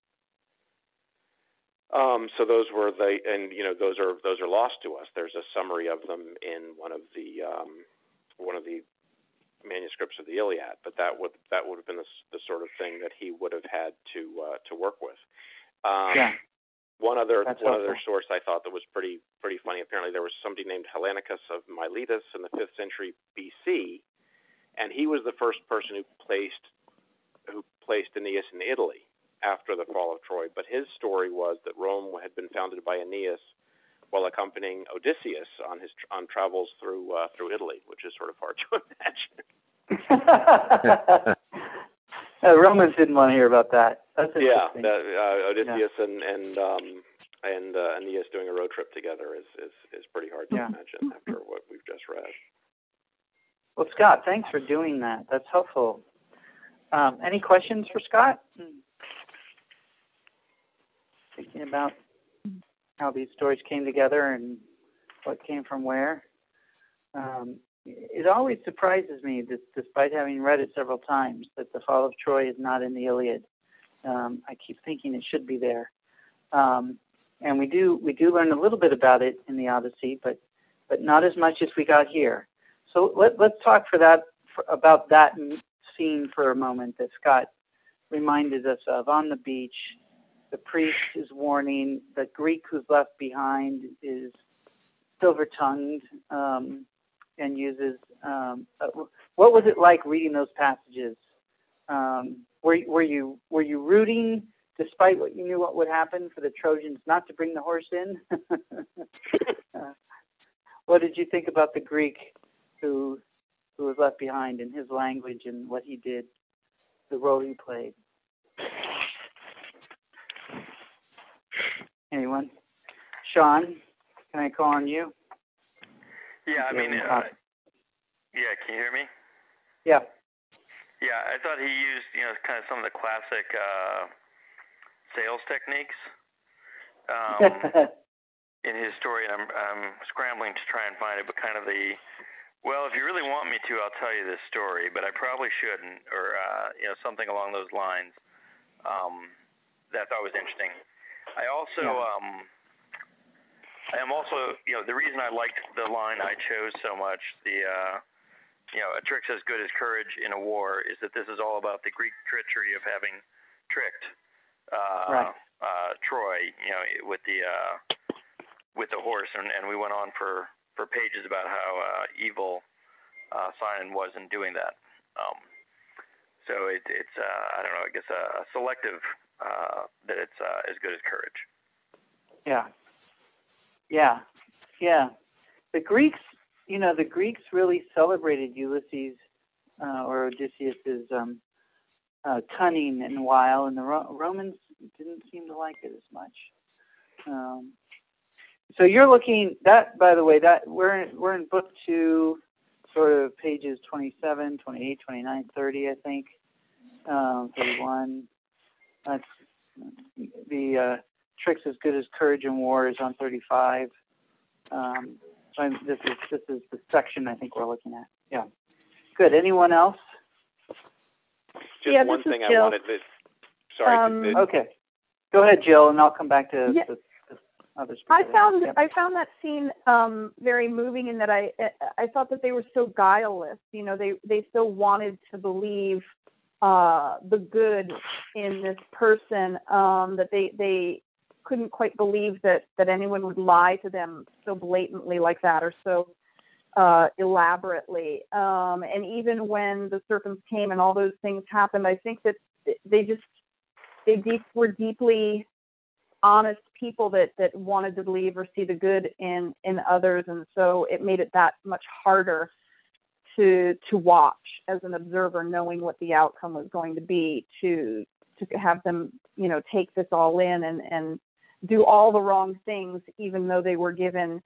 Um, so those were the and you know those are those are lost to us. There's a summary of them in one of the um, one of the manuscripts of the Iliad, but that would that would have been the, the sort of thing that he would have had to uh, to work with. Um, yeah. One other That's one helpful. other source I thought that was pretty pretty funny. Apparently, there was somebody named Hellanicus of Miletus in the fifth century B C, and he was the first person who placed who placed Aeneas in Italy after the fall of Troy. But his story was that Rome had been founded by Aeneas while accompanying Odysseus on his on travels through uh, through Italy, which is sort of hard to imagine. uh, Romans didn't want to hear about that. That's yeah, interesting. that, uh, Odysseus yeah. and and um, and uh, Aeneas doing a road trip together is is, is pretty hard to yeah. imagine after what we've just read. Well, Scott, thanks for doing that. That's helpful. Um, any questions for Scott? Thinking about how these stories came together and what came from where. Um, it always surprises me that, despite having read it several times, that the fall of Troy is not in the Iliad. Um, I keep thinking it should be there, um, and we do we do learn a little bit about it in the Odyssey, but but not as much as we got here. So let, let's talk for that for, about that scene for a moment that Scott reminded us of on the beach. The priest is warning. The Greek who's left behind is silver-tongued um, and uses. Um, uh, what was it like reading those passages? Um, were, were you were you rooting, despite what you knew what would happen, for the Trojans not to bring the horse in? uh, what did you think about the Greek who who was left behind in his language and what he did, the role he played? Anyone? Sean, can I call on you? Yeah, I mean, uh, yeah, can you hear me? Yeah. Yeah, I thought he used, you know, kind of some of the classic uh, sales techniques um, in his story, and I'm, I'm scrambling to try and find it, but kind of the, well, if you really want me to, I'll tell you this story, but I probably shouldn't, or, uh, you know, something along those lines. Um, that I thought was interesting. I also, yeah. um, I am also, you know, the reason I liked the line I chose so much, the, uh, you know, a trick's as good as courage in a war, is that this is all about the Greek treachery of having tricked uh, right. uh, Troy, you know, with the uh, with the horse, and, and we went on for, for pages about how uh, evil uh, Sinon was in doing that. Um, so it, it's, uh, I don't know, I guess a, a selective. Uh, that it's uh, as good as courage. Yeah, yeah, yeah. The Greeks, you know, the Greeks really celebrated Ulysses uh, or Odysseus's um, uh, cunning and wile, and the Ro- Romans didn't seem to like it as much. Um, so you're looking that, by the way, that we're in, we're in book two, sort of pages twenty-seven, twenty-eight, twenty-nine, thirty, I think, um, thirty-one. That's the uh, tricks as good as courage in war is on thirty-five. Um, so I'm, this is this is the section I think we're looking at. Yeah. Good. Anyone else? Just yeah, one thing I Jill. wanted to. Sorry. Um, to, okay. Go ahead, Jill, and I'll come back to yeah. the, the other speakers. I found yep. I found that scene um, very moving in that I I thought that they were so guileless. You know, they they still wanted to believe uh, the good in this person, um, that they they couldn't quite believe that that anyone would lie to them so blatantly like that, or so uh, elaborately. Um, and even when the serpents came and all those things happened, I think that they just they deep, were deeply honest people that that wanted to believe or see the good in in others, and so it made it that much harder to to watch as an observer, knowing what the outcome was going to be, to to have them, you know, take this all in and and do all the wrong things, even though they were given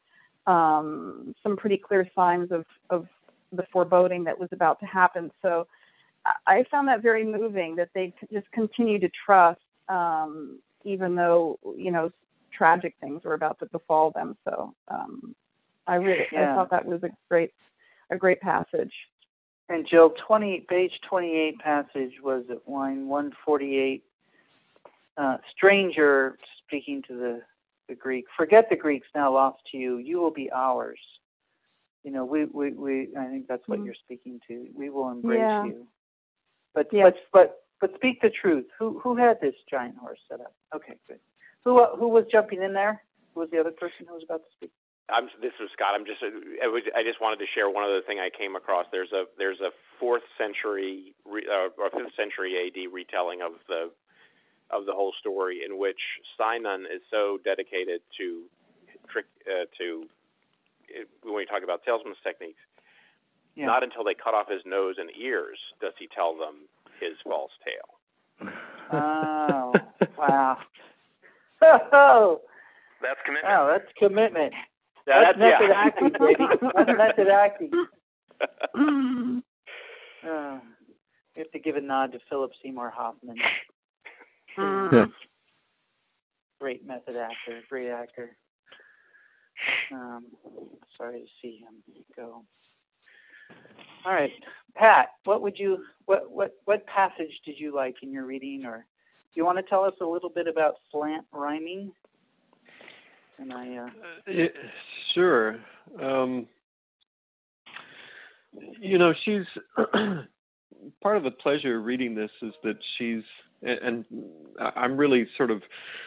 um, some pretty clear signs of of the foreboding that was about to happen. So I found that very moving, that they just continue to trust, um, even though, you know, tragic things were about to befall them. So um, I really yeah. I thought that was a great a great passage. And Jill, twenty page twenty-eight passage was at line one forty-eight. Uh, stranger speaking to the, the Greek, forget the Greeks now lost to you. You will be ours. You know, we, we, we I think that's what mm-hmm. you're speaking to. We will embrace yeah. you. But, yeah. but but but speak the truth. Who who had this giant horse set up? Okay, good. Who uh, who was jumping in there? Who was the other person who was about to speak? I'm, this is Scott. I'm just. I, was, I just wanted to share one other thing I came across. There's a there's a fourth century uh, or fifth century A D retelling of the of the whole story, in which Sinon is so dedicated to trick uh, to when we talk about salesman's techniques. Yeah. Not until they cut off his nose and ears does he tell them his false tale. Oh, wow. Oh, that's commitment. Wow, that's commitment. Yeah, that's, that's method yeah. acting, baby. That's method acting. Oh, we have to give a nod to Philip Seymour Hoffman. Mm. Great method actor, great actor. Um, sorry to see him go. All right, Pat, what would you, what, what, what passage did you like in your reading, or do you want to tell us a little bit about slant rhyming? And I, uh... Uh, sure. Um, you know, she's part of the pleasure of reading this is that she's, and I'm really sort of,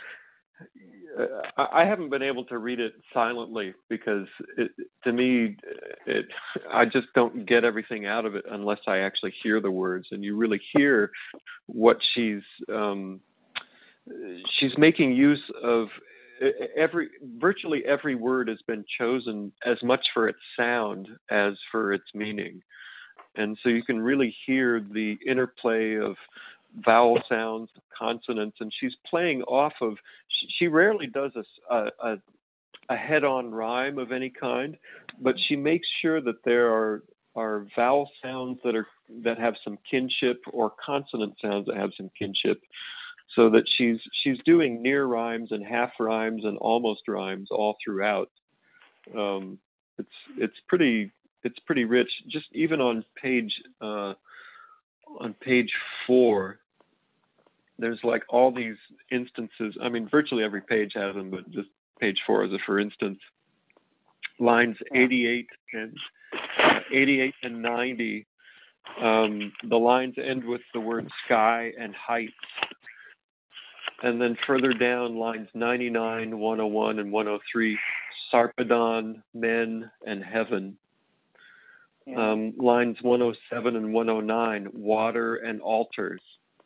I haven't been able to read it silently because it, to me, it, I just don't get everything out of it unless I actually hear the words, and you really hear what she's, um, she's making use of. Every virtually every word has been chosen as much for its sound as for its meaning, and so you can really hear the interplay of vowel sounds, consonants, and she's playing off of. She rarely does a a, a head-on rhyme of any kind, but she makes sure that there are are vowel sounds that are that have some kinship or consonant sounds that have some kinship. So that she's she's doing near rhymes and half rhymes and almost rhymes all throughout. Um, it's it's pretty it's pretty rich. Just even on page uh, on page four, there's like all these instances. I mean, virtually every page has them, but just page four is a for instance. Lines eighty-eight and uh, eighty-eight and ninety. Um, the lines end with the word sky and heights. And then further down, lines ninety-nine, one oh one, and one oh three, Sarpedon, men, and heaven. Yeah. Um, lines one oh seven and one oh nine, water and altars.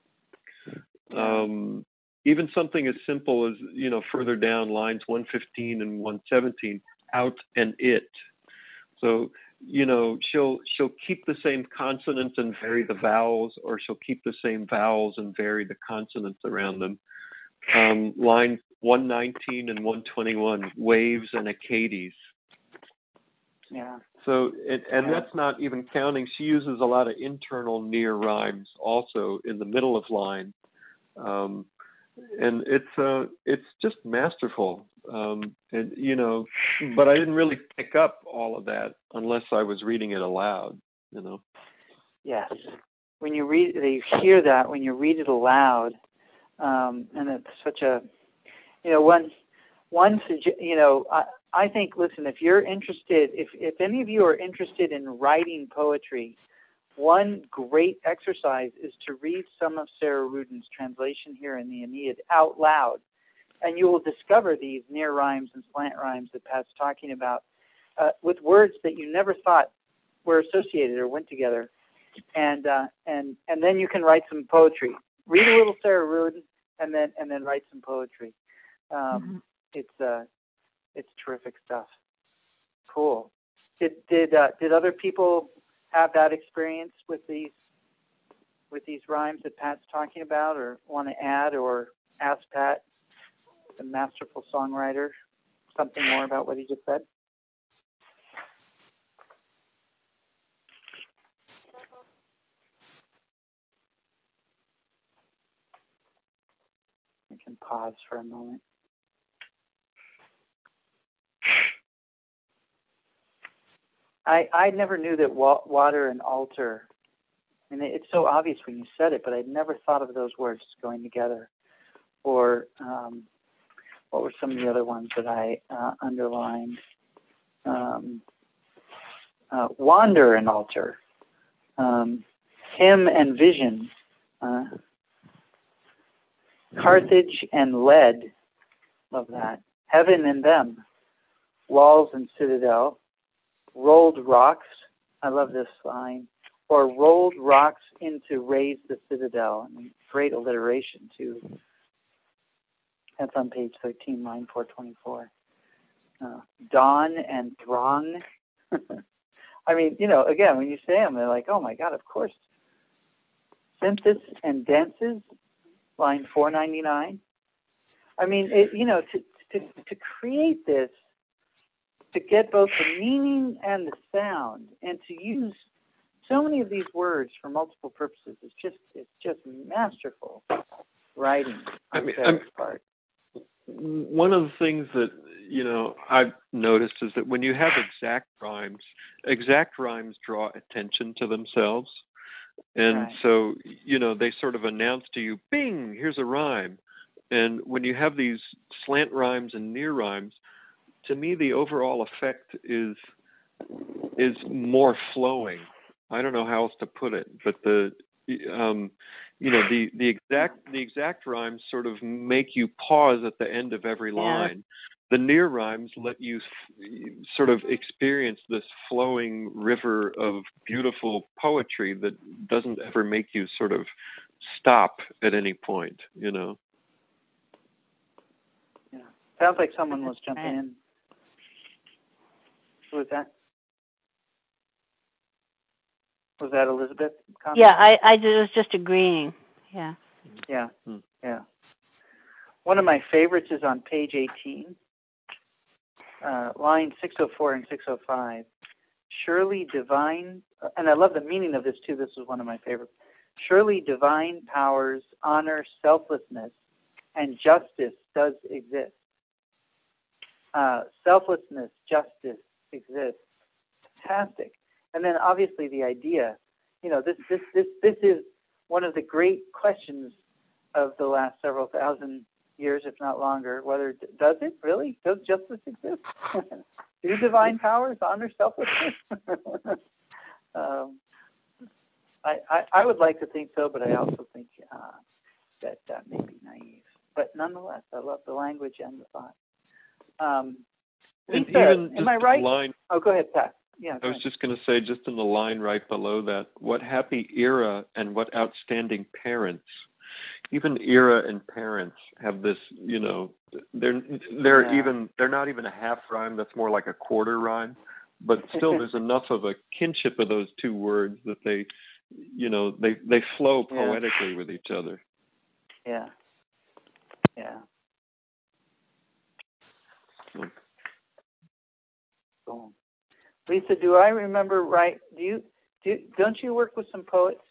Um, even something as simple as, you know, further down, lines one fifteen and one seventeen, out and it. So, you know, she'll she'll keep the same consonants and vary the vowels, or she'll keep the same vowels and vary the consonants around them. Um, line one nineteen and one twenty-one, waves and Acades. Yeah. So, it, and yeah. that's not even counting. She uses a lot of internal near rhymes also in the middle of line, um, and it's uh, it's just masterful. Um, and you know, but I didn't really pick up all of that unless I was reading it aloud. You know. Yes. When you read, you hear that when you read it aloud. Um, and it's such a, you know, one, one, you know, I, I think, listen, if you're interested, if, if any of you are interested in writing poetry, one great exercise is to read some of Sarah Rudin's translation here in the Aeneid out loud. And you will discover these near rhymes and slant rhymes that Pat's talking about uh, with words that you never thought were associated or went together. And, uh, and, and then you can write some poetry. Read a little Sarah Rudin, and then and then write some poetry. Um, mm-hmm. It's uh, it's terrific stuff. Cool. Did did uh, did other people have that experience with these with these rhymes that Pat's talking about, or want to add, or ask Pat, the masterful songwriter, something more about what he just said? We can pause for a moment. I I never knew that wa- water and altar, I mean, it's so obvious when you said it, but I'd never thought of those words going together. Or um, what were some of the other ones that I uh, underlined? Um, uh, wander and altar, um, hymn and vision, uh, Carthage and lead, love that. Heaven and them, walls and citadel, rolled rocks, I love this line, or rolled rocks into raise the citadel. I mean, great alliteration too. That's on page thirteen, line four twenty-four. Uh, dawn and throng. I mean, you know, again, when you say them, they're like, oh my God, of course. Synthesis and dances, line four ninety-nine. I mean, it, you know, to, to to create this, to get both the meaning and the sound, and to use so many of these words for multiple purposes, it's just it's just masterful writing on I mean, Sarah's part. One of the things that, you know, I've noticed is that when you have exact rhymes, exact rhymes draw attention to themselves. And Right. so, you know, they sort of announce to you, bing, here's a rhyme. And when you have these slant rhymes and near rhymes, to me, the overall effect is is more flowing. I don't know how else to put it, but the um, you know the the exact the exact rhymes sort of make you pause at the end of every line. The near rhymes let you f- sort of experience this flowing river of beautiful poetry that doesn't ever make you sort of stop at any point. You know. Yeah. Sounds like someone was jumping in. Who was that? Was that Elizabeth? Comment? Yeah, I, I was just agreeing. Yeah. Yeah, yeah. One of my favorites is on page eighteen, uh, line six oh four and six oh five. Surely divine, and I love the meaning of this too. This is one of my favorites. Surely divine powers, honor, selflessness, and justice does exist. Uh, selflessness, justice exists. Fantastic. And then obviously the idea, you know, this this this this is one of the great questions of the last several thousand years, if not longer. Whether does it really? Does justice exist? Do divine powers honor selflessness? um, I, I I would like to think so, but I also think uh, that that may be naive. But nonetheless, I love the language and the thought. Um, And Lisa, even am I right? Line, oh, go ahead, Pat. Yeah, I was just going to say, just in the line right below that, what happy era and what outstanding parents. Even era and parents have this, you know, they're they're Yeah. even they're not even a half rhyme. That's more like a quarter rhyme. But still, there's enough of a kinship of those two words that they, you know, they they flow Yeah. poetically with each other. Yeah. Yeah. Cool. Lisa, do I remember right? Do you do? Don't you work with some poets?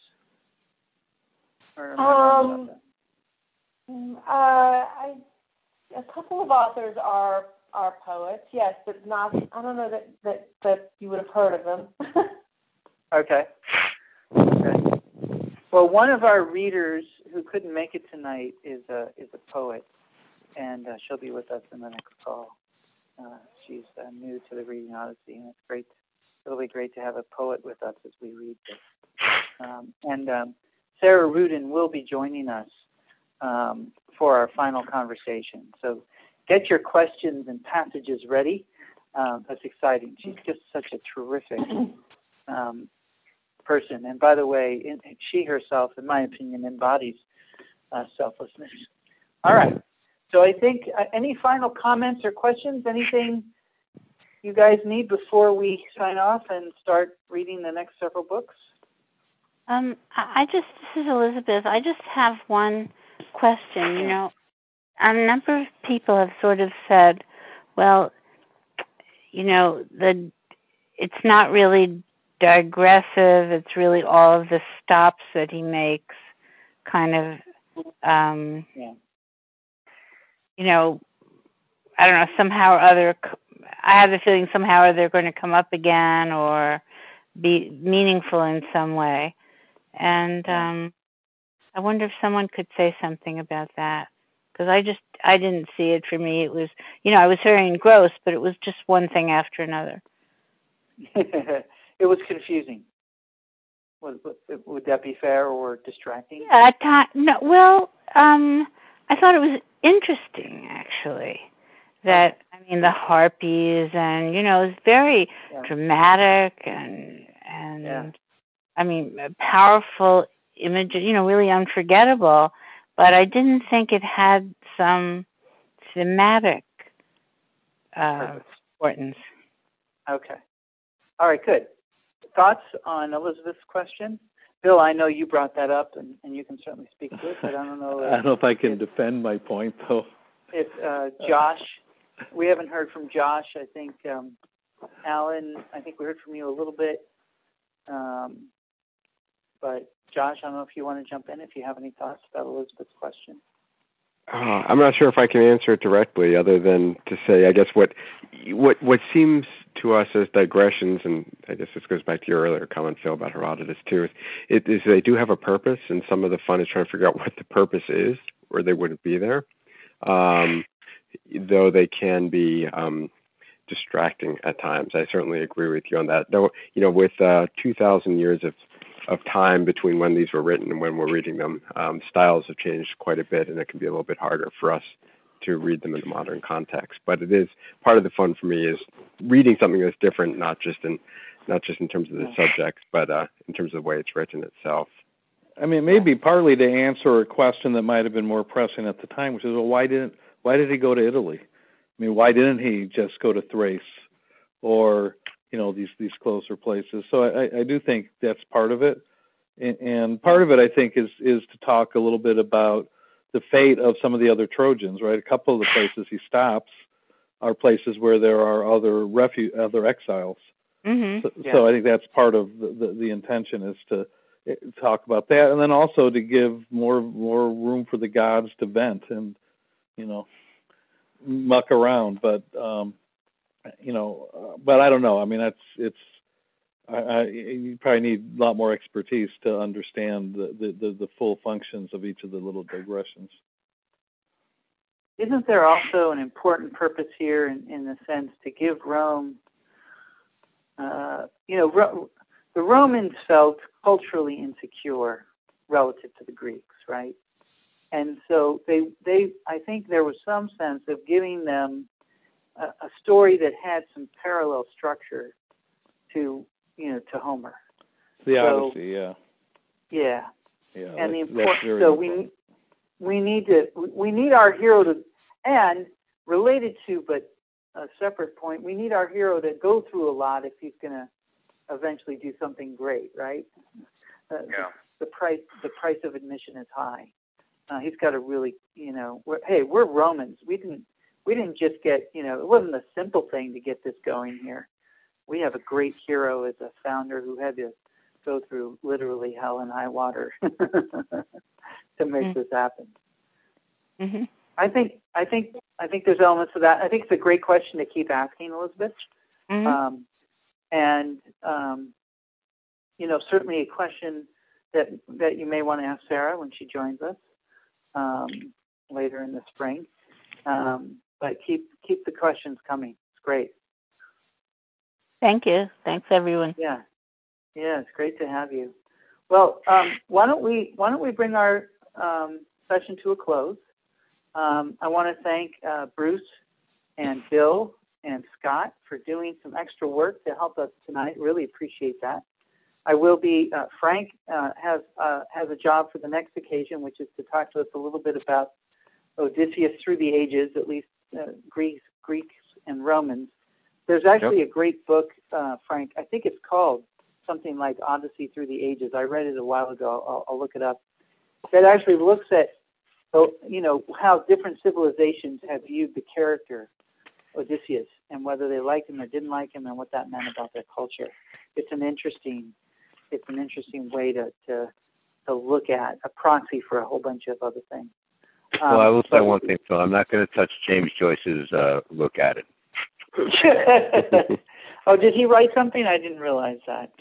Or am I wrong about Um, that? uh, I, a couple of authors are are poets, yes, but not. I don't know that that, that you would have heard of them. Okay. Okay. Well, one of our readers who couldn't make it tonight is a is a poet, and uh, she'll be with us in the next call. Uh, she's uh, new to the Reading Odyssey, and it's great. It'll be great to have a poet with us as we read this. Um, and um, Sarah Rudin will be joining us um, for our final conversation. So get your questions and passages ready. Um, that's exciting. She's just such a terrific um, person. And by the way, in, she herself, in my opinion, embodies uh, selflessness. All right. So I think uh, any final comments or questions, anything you guys need before we sign off and start reading the next several books? Um, I I just, this is Elizabeth. I just have one question. You know, a number of people have sort of said, well, you know, the it's not really digressive. It's really all of the stops that he makes, kind of, um, yeah. you know, I don't know, somehow or other, I have the feeling somehow or they're going to come up again or be meaningful in some way. And um, I wonder if someone could say something about that. Because I just, I didn't see it for me. It was, you know, I was very engrossed, but it was just one thing after another. It was confusing. Would, would, would that be fair or distracting? Yeah, at time, no, well, um, I thought it was interesting, actually. That, I mean, the harpies and, you know, it's very yeah. dramatic and, and yeah. I mean, powerful image, you know, really unforgettable. But I didn't think it had some thematic uh, importance. Okay. All right, good. Thoughts on Elizabeth's question? Bill, I know you brought that up, and, and you can certainly speak to it, but I don't know. If, I don't know if I can if, defend my point, though. If uh, Josh, we haven't heard from Josh. I think um, Alan, I think we heard from you a little bit. Um, but Josh, I don't know if you want to jump in, if you have any thoughts about Elizabeth's question. Uh, I'm not sure if I can answer it directly, other than to say, I guess what what what seems to us as digressions, and I guess this goes back to your earlier comment, Phil, about Herodotus too. It is they do have a purpose, and some of the fun is trying to figure out what the purpose is, or they wouldn't be there. Um, though they can be um, distracting at times. I certainly agree with you on that. Though, you know, with uh, two thousand years of of time between when these were written and when we're reading them, um, styles have changed quite a bit, and it can be a little bit harder for us to read them in the modern context. But it is part of the fun for me is reading something that's different, not just in not just in terms of the subject, but uh, in terms of the way it's written itself. I mean, maybe partly to answer a question that might have been more pressing at the time, which is, well, why didn't why did he go to Italy? I mean, why didn't he just go to Thrace or, you know, these these closer places? So I, I do think that's part of it, and, and part of it, I think, is is to talk a little bit about the fate of some of the other Trojans. Right, a couple of the places he stops are places where there are other refu- other exiles. Mm-hmm. So, yeah. so I think that's part of the, the, the intention is to talk about that, and then also to give more more room for the gods to vent and, you know, muck around. But um, you know, uh, but I don't know. I mean, that's it's. I, I, you probably need a lot more expertise to understand the, the, the, the full functions of each of the little digressions. Isn't there also an important purpose here in, in the sense to give Rome, uh, you know, Ro- the Romans felt culturally insecure relative to the Greeks, right? And so they, they, I think there was some sense of giving them a, a story that had some parallel structure to, you know, to Homer. The so, Odyssey, yeah. Yeah. Yeah. And the that's, important, that's very so important. we we need to we need our hero to, and related to, but a separate point, we need our hero to go through a lot if he's going to eventually do something great, right? Uh, yeah. The, the price the price of admission is high. Uh, he's got to really, you know, we're, hey, we're Romans. We didn't we didn't just get, you know, it wasn't a simple thing to get this going here. We have a great hero as a founder who had to go through literally hell and high water to make mm-hmm. this happen. Mm-hmm. I think I think I think there's elements of that. I think it's a great question to keep asking, Elizabeth. Mm-hmm. Um, and um, you know, certainly a question that that you may want to ask Sarah when she joins us um, later in the spring. Um, but keep keep the questions coming. It's great. Thank you. Thanks, everyone. Yeah, yeah, it's great to have you. Well, um, why don't we why don't we bring our um, session to a close? Um, I want to thank uh, Bruce and Bill and Scott for doing some extra work to help us tonight. Really appreciate that. I will be, uh, Frank uh, has uh, has a job for the next occasion, which is to talk to us a little bit about Odysseus through the ages, at least uh, Greeks, Greeks and Romans. There's actually yep. a great book, uh, Frank. I think it's called something like Odyssey Through the Ages. I read it a while ago. I'll, I'll look it up. That actually looks at, you know, how different civilizations have viewed the character Odysseus and whether they liked him or didn't like him and what that meant about their culture. It's an interesting, it's an interesting way to to, to look at a proxy for a whole bunch of other things. Um, well, I will say one thing, Phil. I'm not going to touch James Joyce's uh, look at it. Oh, did he write something? I didn't realize that.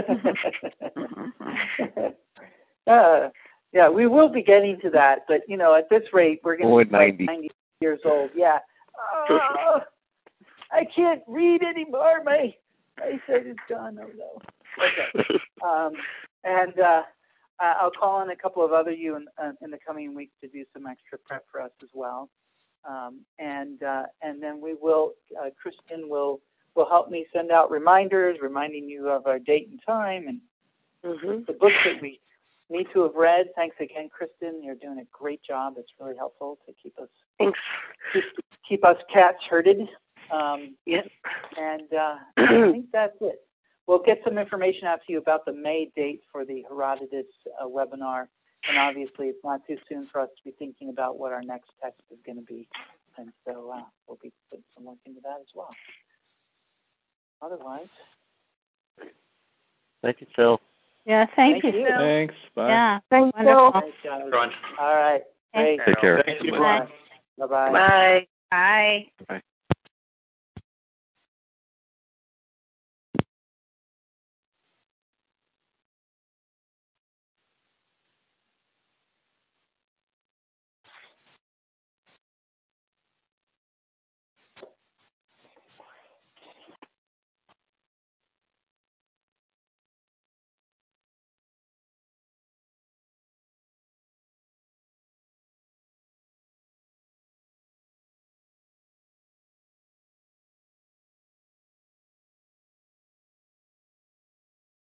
uh, yeah, we will be getting to that, but you know, at this rate, we're going to be like ninety years old. Yeah. Uh, I can't read anymore. My eyesight is gone. Oh no. Okay. Um, and uh, I'll call on a couple of other you in, uh, in the coming weeks to do some extra prep for us as well. Um, and uh, and then we will, uh, Kristen will will help me send out reminders, reminding you of our date and time and mm-hmm. the books that we need to have read. Thanks again, Kristen. You're doing a great job. It's really helpful to keep us Thanks. keep, keep us cats herded. Um, yep. And uh, I think that's it. we'll get some information out to you about the May date for the Herodotus uh, webinar. And obviously, it's not too soon for us to be thinking about what our next text is going to be. And so uh, we'll be putting some work into that as well. Otherwise. Thank you, Phil. Yeah, thank, thank you, you. Phil. Thanks. Bye. Yeah. Thanks, Wonderful. Phil. Thanks, guys. All right. Great. Take care. Thank you. Bye. Bye-bye. Bye. Bye. Bye.